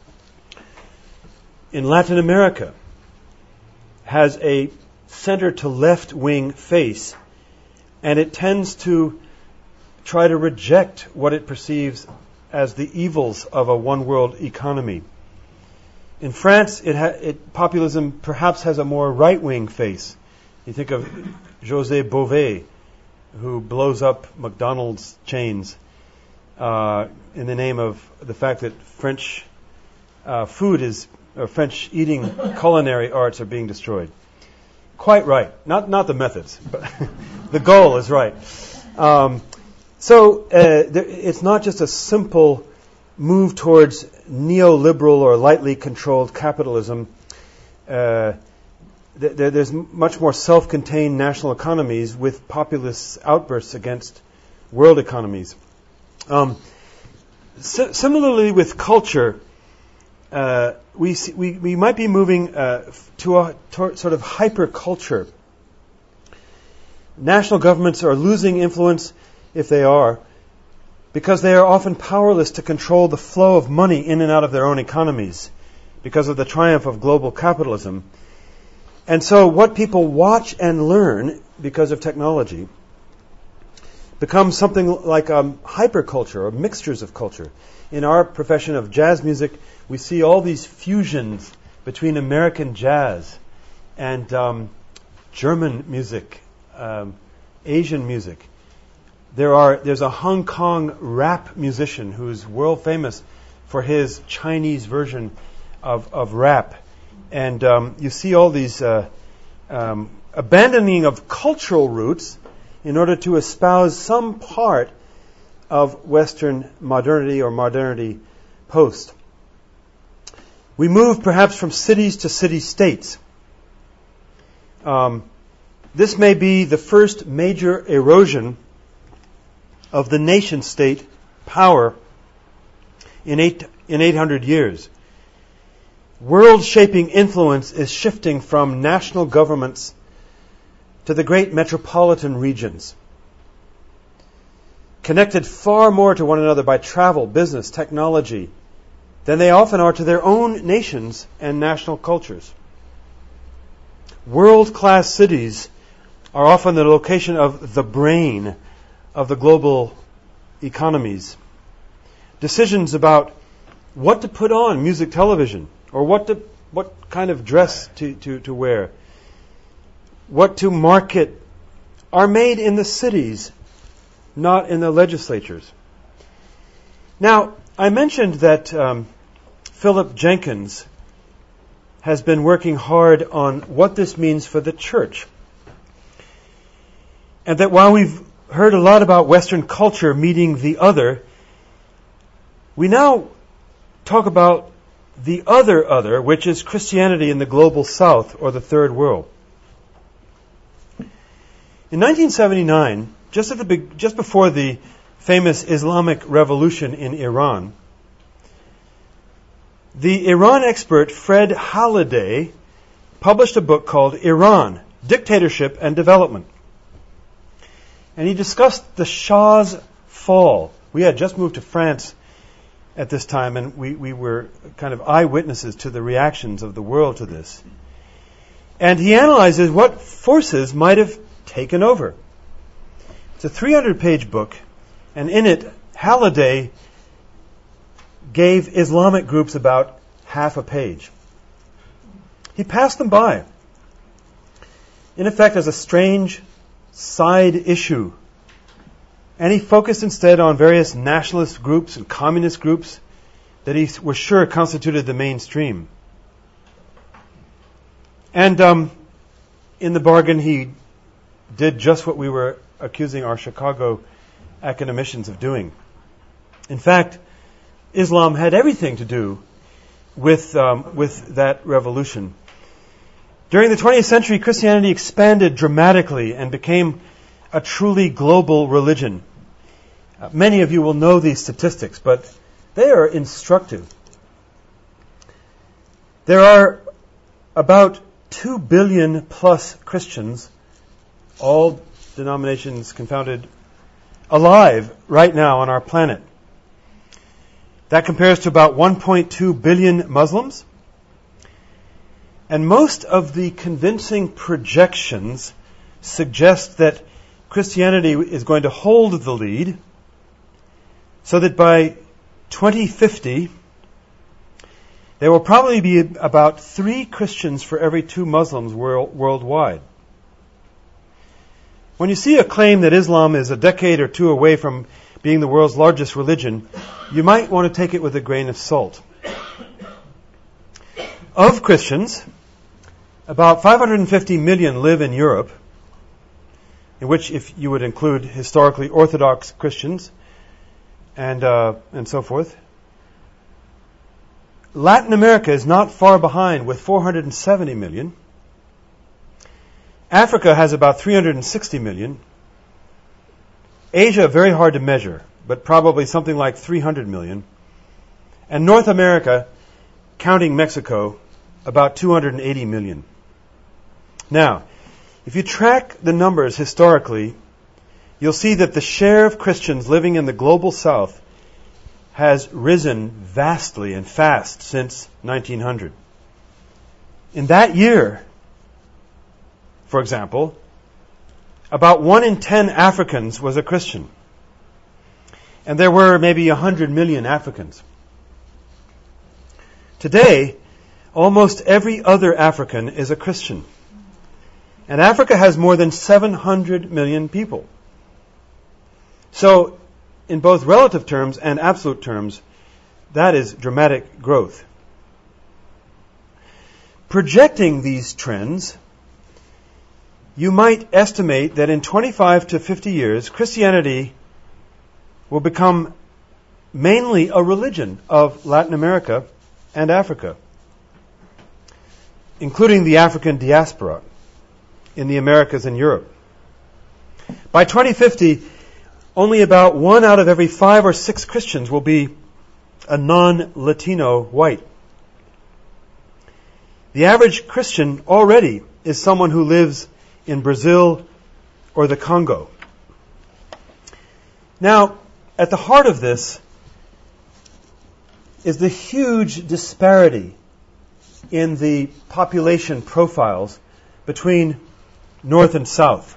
in Latin America has a center-to-left-wing face, and it tends to try to reject what it perceives as the evils of a one-world economy. In France, it, ha- it populism perhaps has a more right-wing face. You think of José Bové, who blows up McDonald's chains uh, in the name of the fact that French uh, food is, or French eating culinary arts are being destroyed. Quite right. Not not the methods, but the goal is right. Um, so uh, there, it's not just a simple move towards neoliberal or lightly controlled capitalism. Uh, th- th- there's m- much more self-contained national economies with populist outbursts against world economies. Um, si- similarly with culture, uh, we, see, we we might be moving uh, to a to- sort of hyper-culture. National governments are losing influence, if they are, because they are often powerless to control the flow of money in and out of their own economies because of the triumph of global capitalism. And so what people watch and learn because of technology becomes something like um, hyperculture or mixtures of culture. In our profession of jazz music, we see all these fusions between American jazz and um, German music, um, Asian music. There are there's a Hong Kong rap musician who's world famous for his Chinese version of, of rap. And um, you see all these uh, um, abandoning of cultural roots in order to espouse some part of Western modernity or modernity post. We move perhaps from cities to city-states. Um, this may be the first major erosion of the nation-state power in eight, in eight hundred years. World-shaping influence is shifting from national governments to the great metropolitan regions, connected far more to one another by travel, business, technology, than they often are to their own nations and national cultures. World-class cities are often the location of the brain of the global economies. Decisions about what to put on music television, or what to, what kind of dress to, to, to wear, what to market, are made in the cities, not in the legislatures. Now, I mentioned that um, Philip Jenkins has been working hard on what this means for the church. And that while we've heard a lot about Western culture meeting the other, we now talk about the other other, which is Christianity in the global south or the third world. In nineteen seventy-nine, just at the big, just before the famous Islamic Revolution in Iran, the Iran expert Fred Halliday published a book called Iran, Dictatorship and Development. And he discussed the Shah's fall. We had just moved to France at this time, and we, we were kind of eyewitnesses to the reactions of the world to this. And he analyzes what forces might have taken over. It's a three hundred page book, and in it, Halliday gave Islamic groups about half a page. He passed them by, in effect as a strange side issue. And he focused instead on various nationalist groups and communist groups that he was sure constituted the mainstream. And um, in the bargain, he did just what we were accusing our Chicago academicians of doing. In fact, Islam had everything to do with um, with that revolution. During the twentieth century, Christianity expanded dramatically and became a truly global religion. Uh, many of you will know these statistics, but they are instructive. There are about two billion plus Christians, all denominations confounded, alive right now on our planet. That compares to about one point two billion Muslims. And most of the convincing projections suggest that Christianity is going to hold the lead, so that by twenty fifty, there will probably be about three Christians for every two Muslims world, worldwide. When you see a claim that Islam is a decade or two away from being the world's largest religion, you might want to take it with a grain of salt. Of Christians, about five hundred fifty million live in Europe, in which, if you would include historically Orthodox Christians and uh, and so forth. Latin America is not far behind with four hundred seventy million. Africa has about three hundred sixty million. Asia, very hard to measure, but probably something like three hundred million. And North America, counting Mexico, about two hundred eighty million. Now, if you track the numbers historically, you'll see that the share of Christians living in the global south has risen vastly and fast since nineteen hundred. In that year, for example, about one in ten Africans was a Christian. And there were maybe one hundred million Africans. Today, almost every other African is a Christian. And Africa has more than seven hundred million people. So, in both relative terms and absolute terms, that is dramatic growth. Projecting these trends, you might estimate that in twenty-five to fifty years, Christianity will become mainly a religion of Latin America and Africa, including the African diaspora in the Americas and Europe. By twenty fifty, only about one out of every five or six Christians will be a non-Latino white. The average Christian already is someone who lives in Brazil or the Congo. Now, at the heart of this is the huge disparity in the population profiles between North and South.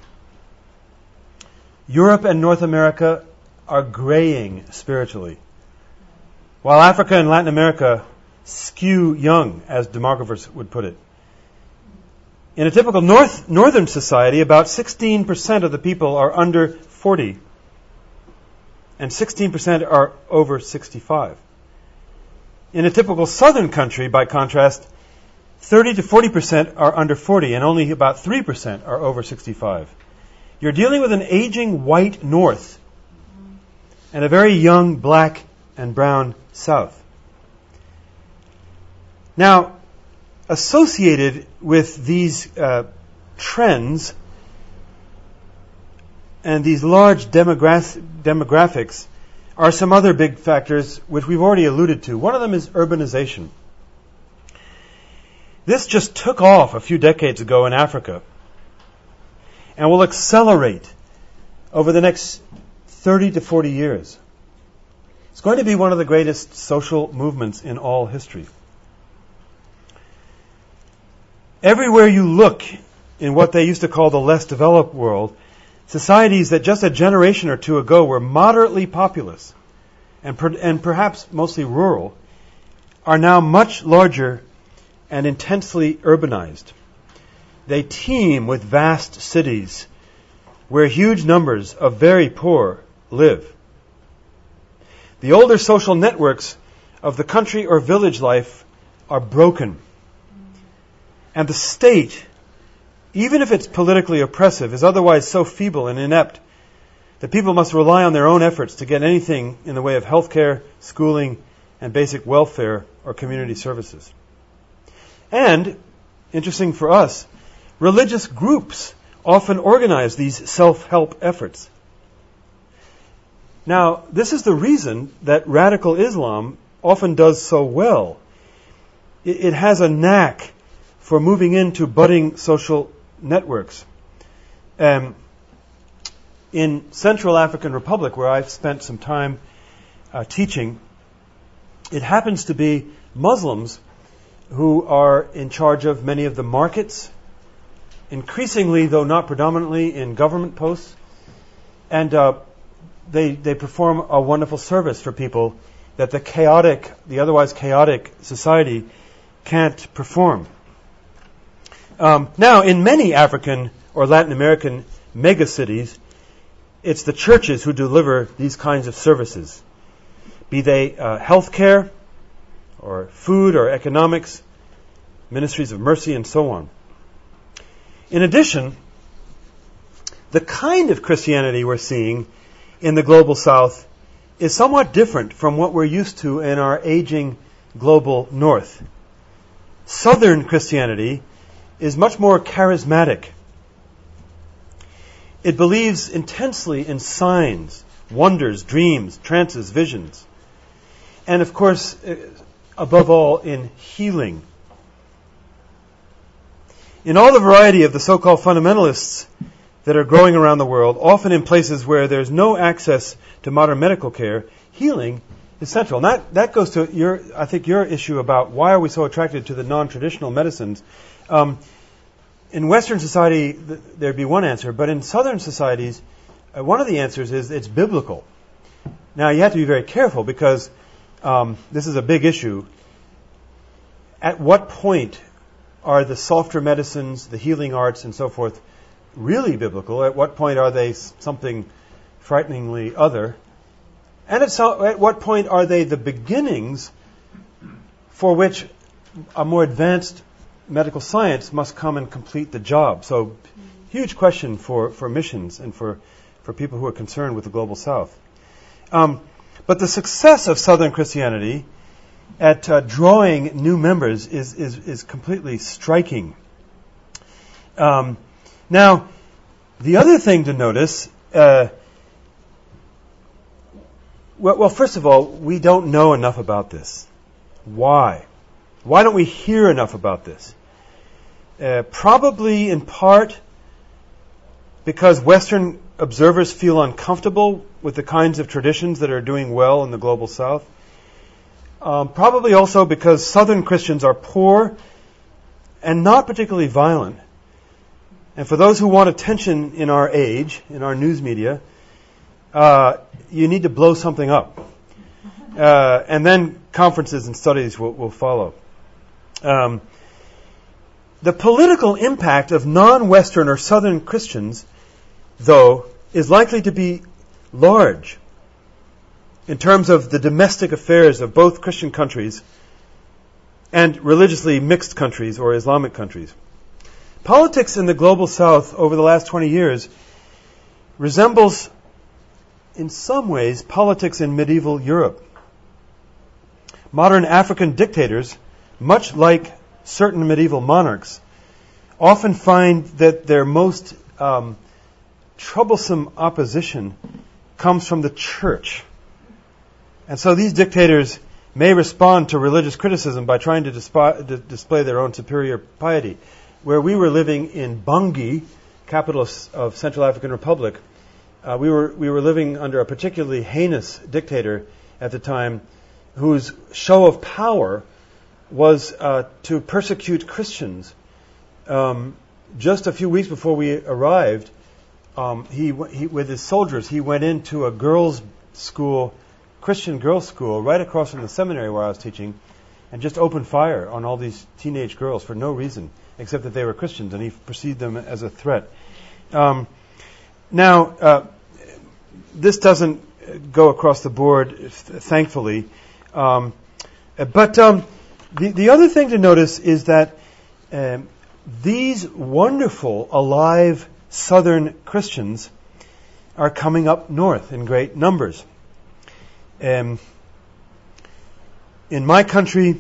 Europe and North America are graying spiritually, while Africa and Latin America skew young, as demographers would put it. In a typical North, northern society, about sixteen percent of the people are under forty, and sixteen percent are over sixty-five. In a typical southern country, by contrast, thirty to forty percent are under forty, and only about three percent are over sixty-five. You're dealing with an aging white North and a very young black and brown South. Now, associated with these uh, trends and these large demogra- demographics are some other big factors which we've already alluded to. One of them is urbanization. This just took off a few decades ago in Africa and will accelerate over the next thirty to forty years. It's going to be one of the greatest social movements in all history. Everywhere you look in what they used to call the less developed world, societies that just a generation or two ago were moderately populous and, per- and perhaps mostly rural are now much larger and intensely urbanized. They teem with vast cities where huge numbers of very poor live. The older social networks of the country or village life are broken. And the state, even if it's politically oppressive, is otherwise so feeble and inept that people must rely on their own efforts to get anything in the way of healthcare, schooling, and basic welfare or community services. And, interesting for us, religious groups often organize these self-help efforts. Now, this is the reason that radical Islam often does so well. It, it has a knack for moving into budding social networks. Um, in Central African Republic, where I've spent some time uh, teaching, it happens to be Muslims who are in charge of many of the markets, increasingly, though not predominantly, in government posts. And uh, they they perform a wonderful service for people that the chaotic, the otherwise chaotic society can't perform. Um, now, in many African or Latin American megacities, it's the churches who deliver these kinds of services, be they uh, healthcare or food or economics, ministries of mercy, and so on. In addition, the kind of Christianity we're seeing in the global South is somewhat different from what we're used to in our aging global North. Southern Christianity is much more charismatic. It believes intensely in signs, wonders, dreams, trances, visions, and of course, above all, in healing. In all the variety of the so-called fundamentalists that are growing around the world, often in places where there's no access to modern medical care, healing is central. And that, that goes to your, I think, your issue about why are we so attracted to the non-traditional medicines. Um, in Western society, th- there'd be one answer, but in Southern societies, uh, one of the answers is it's biblical. Now, you have to be very careful because um, this is a big issue. At what point are the softer medicines, the healing arts, and so forth really biblical? At what point are they something frighteningly other? And at, so, at what point are they the beginnings for which a more advanced medical science must come and complete the job? So huge question for, for missions and for, for people who are concerned with the global South. Um, but the success of Southern Christianity at uh, drawing new members is, is, is completely striking. Um, now, the other thing to notice, uh, well, well, first of all, we don't know enough about this. Why? Why don't we hear enough about this? Uh, probably in part because Western observers feel uncomfortable with the kinds of traditions that are doing well in the global South. Um, probably also because Southern Christians are poor and not particularly violent. And for those who want attention in our age, in our news media, uh, you need to blow something up. Uh, and then conferences and studies will, will follow. Um, the political impact of non-Western or Southern Christians, though, is likely to be large in terms of the domestic affairs of both Christian countries and religiously mixed countries or Islamic countries. Politics in the global South over the last twenty years resembles, in some ways, politics in medieval Europe. Modern African dictators, much like certain medieval monarchs, often find that their most um, troublesome opposition comes from the church. And so these dictators may respond to religious criticism by trying to, disp- to display their own superior piety. Where we were living in Bangui, capital of, of Central African Republic, uh, we were we were living under a particularly heinous dictator at the time, whose show of power was uh, to persecute Christians. Um, just a few weeks before we arrived, um, he, he with his soldiers, he went into a girls' school, Christian girls' school, right across from the seminary where I was teaching, and just opened fire on all these teenage girls for no reason, except that they were Christians, and he perceived them as a threat. Um, now, uh, this doesn't go across the board, thankfully. Um, but um, the, the other thing to notice is that um, these wonderful, alive Southern Christians are coming up north in great numbers. Um, in my country,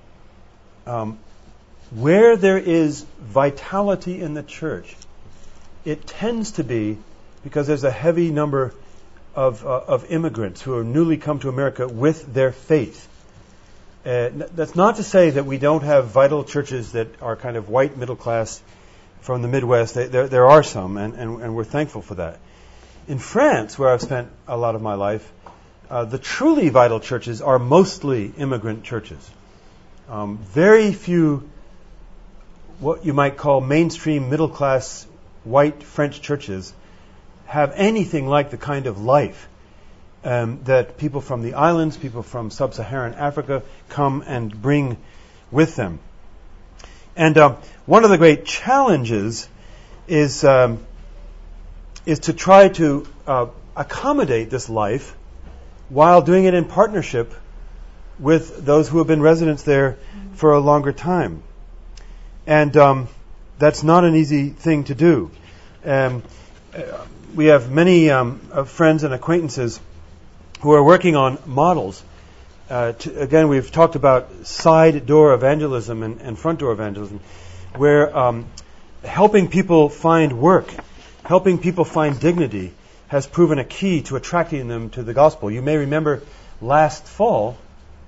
um, where there is vitality in the church, it tends to be because there's a heavy number of, uh, of immigrants who are newly come to America with their faith. Uh, that's not to say that we don't have vital churches that are kind of white middle class from the Midwest. They, there, there are some, and, and, and we're thankful for that. In France, where I've spent a lot of my life, uh, the truly vital churches are mostly immigrant churches. Um, very few what you might call mainstream middle-class white French churches have anything like the kind of life um, that people from the islands, people from sub-Saharan Africa come and bring with them. And um, one of the great challenges is um, is to try to uh, accommodate this life while doing it in partnership with those who have been residents there for a longer time. And um, that's not an easy thing to do. Um, we have many um, uh, friends and acquaintances who are working on models. Uh, to, again, we've talked about side door evangelism and, and front door evangelism, where um, helping people find work, helping people find dignity has proven a key to attracting them to the gospel. You may remember last fall,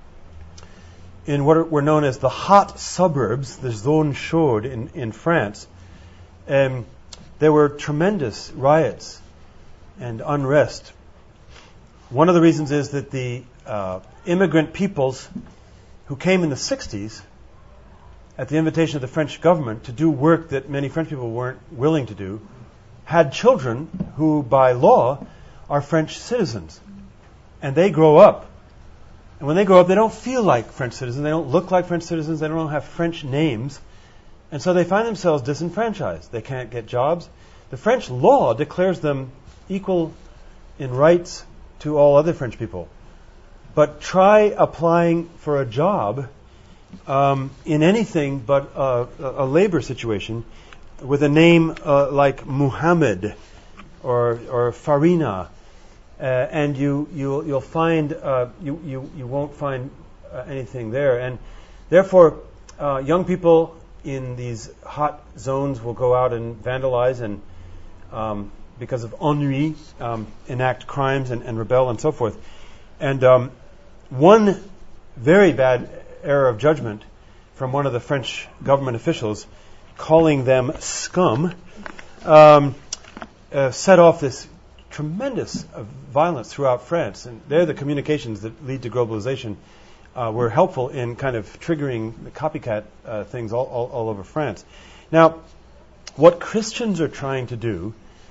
in what were known as the hot suburbs, the Zone Chaude in, in France, um, there were tremendous riots and unrest. One of the reasons is that the uh, immigrant peoples who came in the sixties at the invitation of the French government to do work that many French people weren't willing to do, had children who, by law, are French citizens. And they grow up. And when they grow up, they don't feel like French citizens. They don't look like French citizens. They don't have French names. And so they find themselves disenfranchised. They can't get jobs. The French law declares them equal in rights to all other French people. But try applying for a job um, in anything but a, a labor situation, with a name uh, like Muhammad or or Farina, uh, and you you you'll find uh, you you you won't find uh, anything there, and therefore uh, young people in these hot zones will go out and vandalize and um, because of ennui um, enact crimes and, and rebel and so forth. And um, one very bad error of judgment from one of the French government officials, calling them scum, um, uh, set off this tremendous uh, violence throughout France. And there the communications that lead to globalization uh, were helpful in kind of triggering the copycat uh, things all, all, all over France. Now, what Christians are trying to do,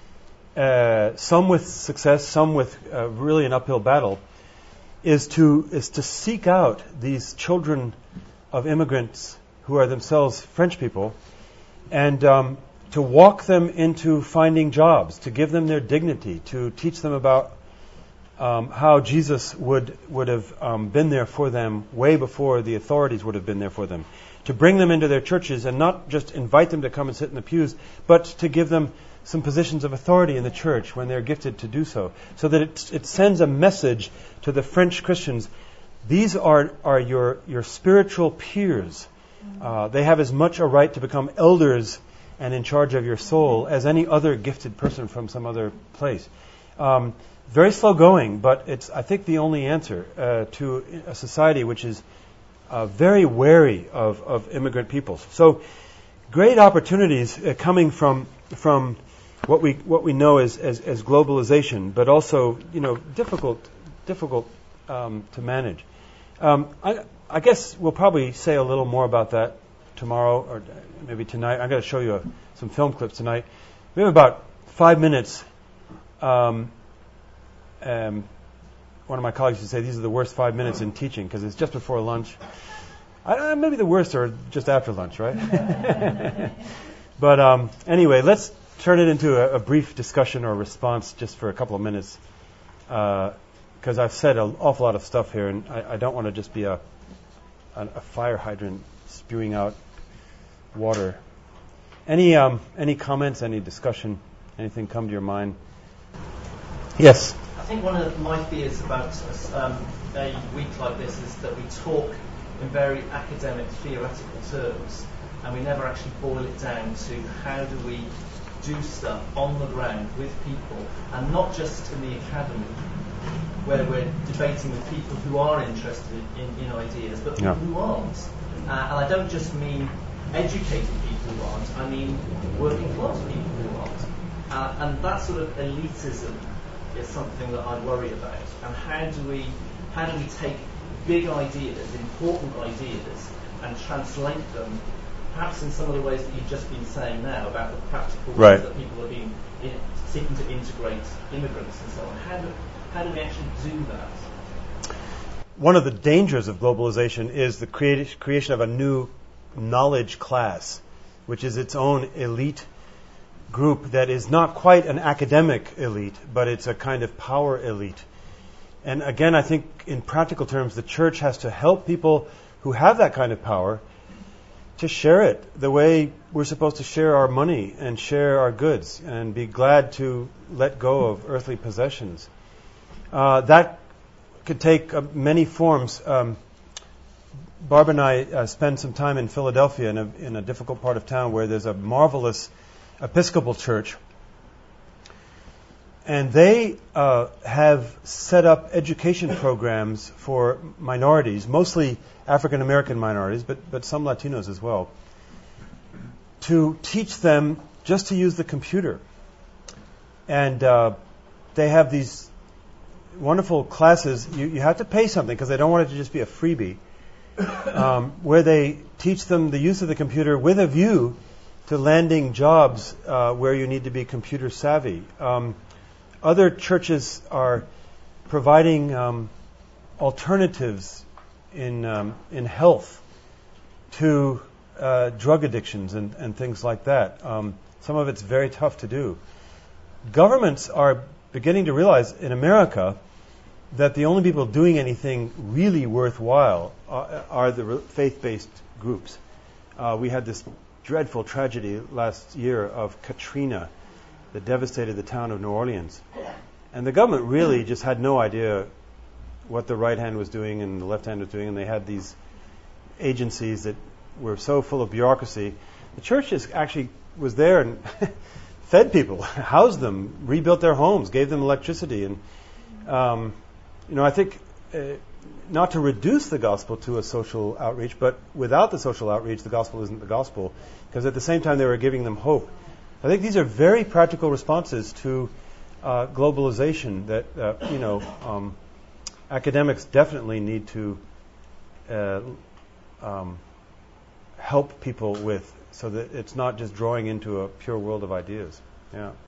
uh, some with success, some with uh, really an uphill battle, is to is to seek out these children of immigrants who are themselves French people, and um, to walk them into finding jobs, to give them their dignity, to teach them about um, how Jesus would would have um, been there for them way before the authorities would have been there for them, to bring them into their churches and not just invite them to come and sit in the pews, but to give them some positions of authority in the church when they're gifted to do so, so that it, it sends a message to the French Christians. These are, are your, your spiritual peers. Uh, they have as much a right to become elders and in charge of your soul as any other gifted person from some other place. Um, very slow going, but it's, I think, the only answer uh, to a society which is uh, very wary of, of immigrant peoples. So, great opportunities uh, coming from from what we what we know as, as, as globalization, but also, you know, difficult difficult um, to manage. Um, I, I guess we'll probably say a little more about that tomorrow or maybe tonight. I'm going to show you a, some film clips tonight. We have about five minutes. Um, um, one of my colleagues used to say these are the worst five minutes in teaching because it's just before lunch. I don't know, maybe the worst are just after lunch, right? But um, anyway, let's turn it into a, a brief discussion or response just for a couple of minutes, because uh, I've said an awful lot of stuff here, and I, I don't want to just be a, a, a fire hydrant spewing out water. Any um, any comments, any discussion, anything come to your mind? Yes? I think one of my fears about um, a week like this is that we talk in very academic, theoretical terms, and we never actually boil it down to how do we do stuff on the ground with people, and not just in the academy, where we're debating with people who are interested in, in ideas, but people yeah. who aren't. Uh, and I don't just mean educated people who aren't, I mean working class people who aren't. Uh, and that sort of elitism is something that I worry about. And how do we, how do we take big ideas, important ideas, and translate them, perhaps in some of the ways that you've just been saying now about the practical ways right. that people are being in, seeking to integrate immigrants and so on. How do, how do we actually do that? One of the dangers of globalization is the creati- creation of a new knowledge class, which is its own elite group that is not quite an academic elite, but it's a kind of power elite. And again, I think in practical terms, the church has to help people who have that kind of power to share it the way we're supposed to share our money and share our goods and be glad to let go of earthly possessions. Uh, that could take uh, many forms. Um, Barb and I uh, spend some time in Philadelphia in a, in a difficult part of town where there's a marvelous Episcopal church. And they uh, have set up education programs for minorities, mostly African American minorities, but, but some Latinos as well, to teach them just to use the computer. And uh, they have these wonderful classes. You, you have to pay something because they don't want it to just be a freebie, um, where they teach them the use of the computer with a view to landing jobs uh, where you need to be computer savvy. Um, Other churches are providing um, alternatives in um, in health to uh, drug addictions and, and things like that. Um, some of it's very tough to do. Governments are beginning to realize in America that the only people doing anything really worthwhile are, are the faith-based groups. Uh, we had this dreadful tragedy last year of Katrina that devastated the town of New Orleans. And the government really just had no idea what the right hand was doing and the left hand was doing, and they had these agencies that were so full of bureaucracy. The church just actually was there and fed people, housed them, rebuilt their homes, gave them electricity. And, um, you know, I think uh, not to reduce the gospel to a social outreach, but without the social outreach, the gospel isn't the gospel, because at the same time they were giving them hope. I think these are very practical responses to uh, globalization that, uh, you know, um, academics definitely need to uh, um, help people with, so that it's not just drawing into a pure world of ideas. Yeah.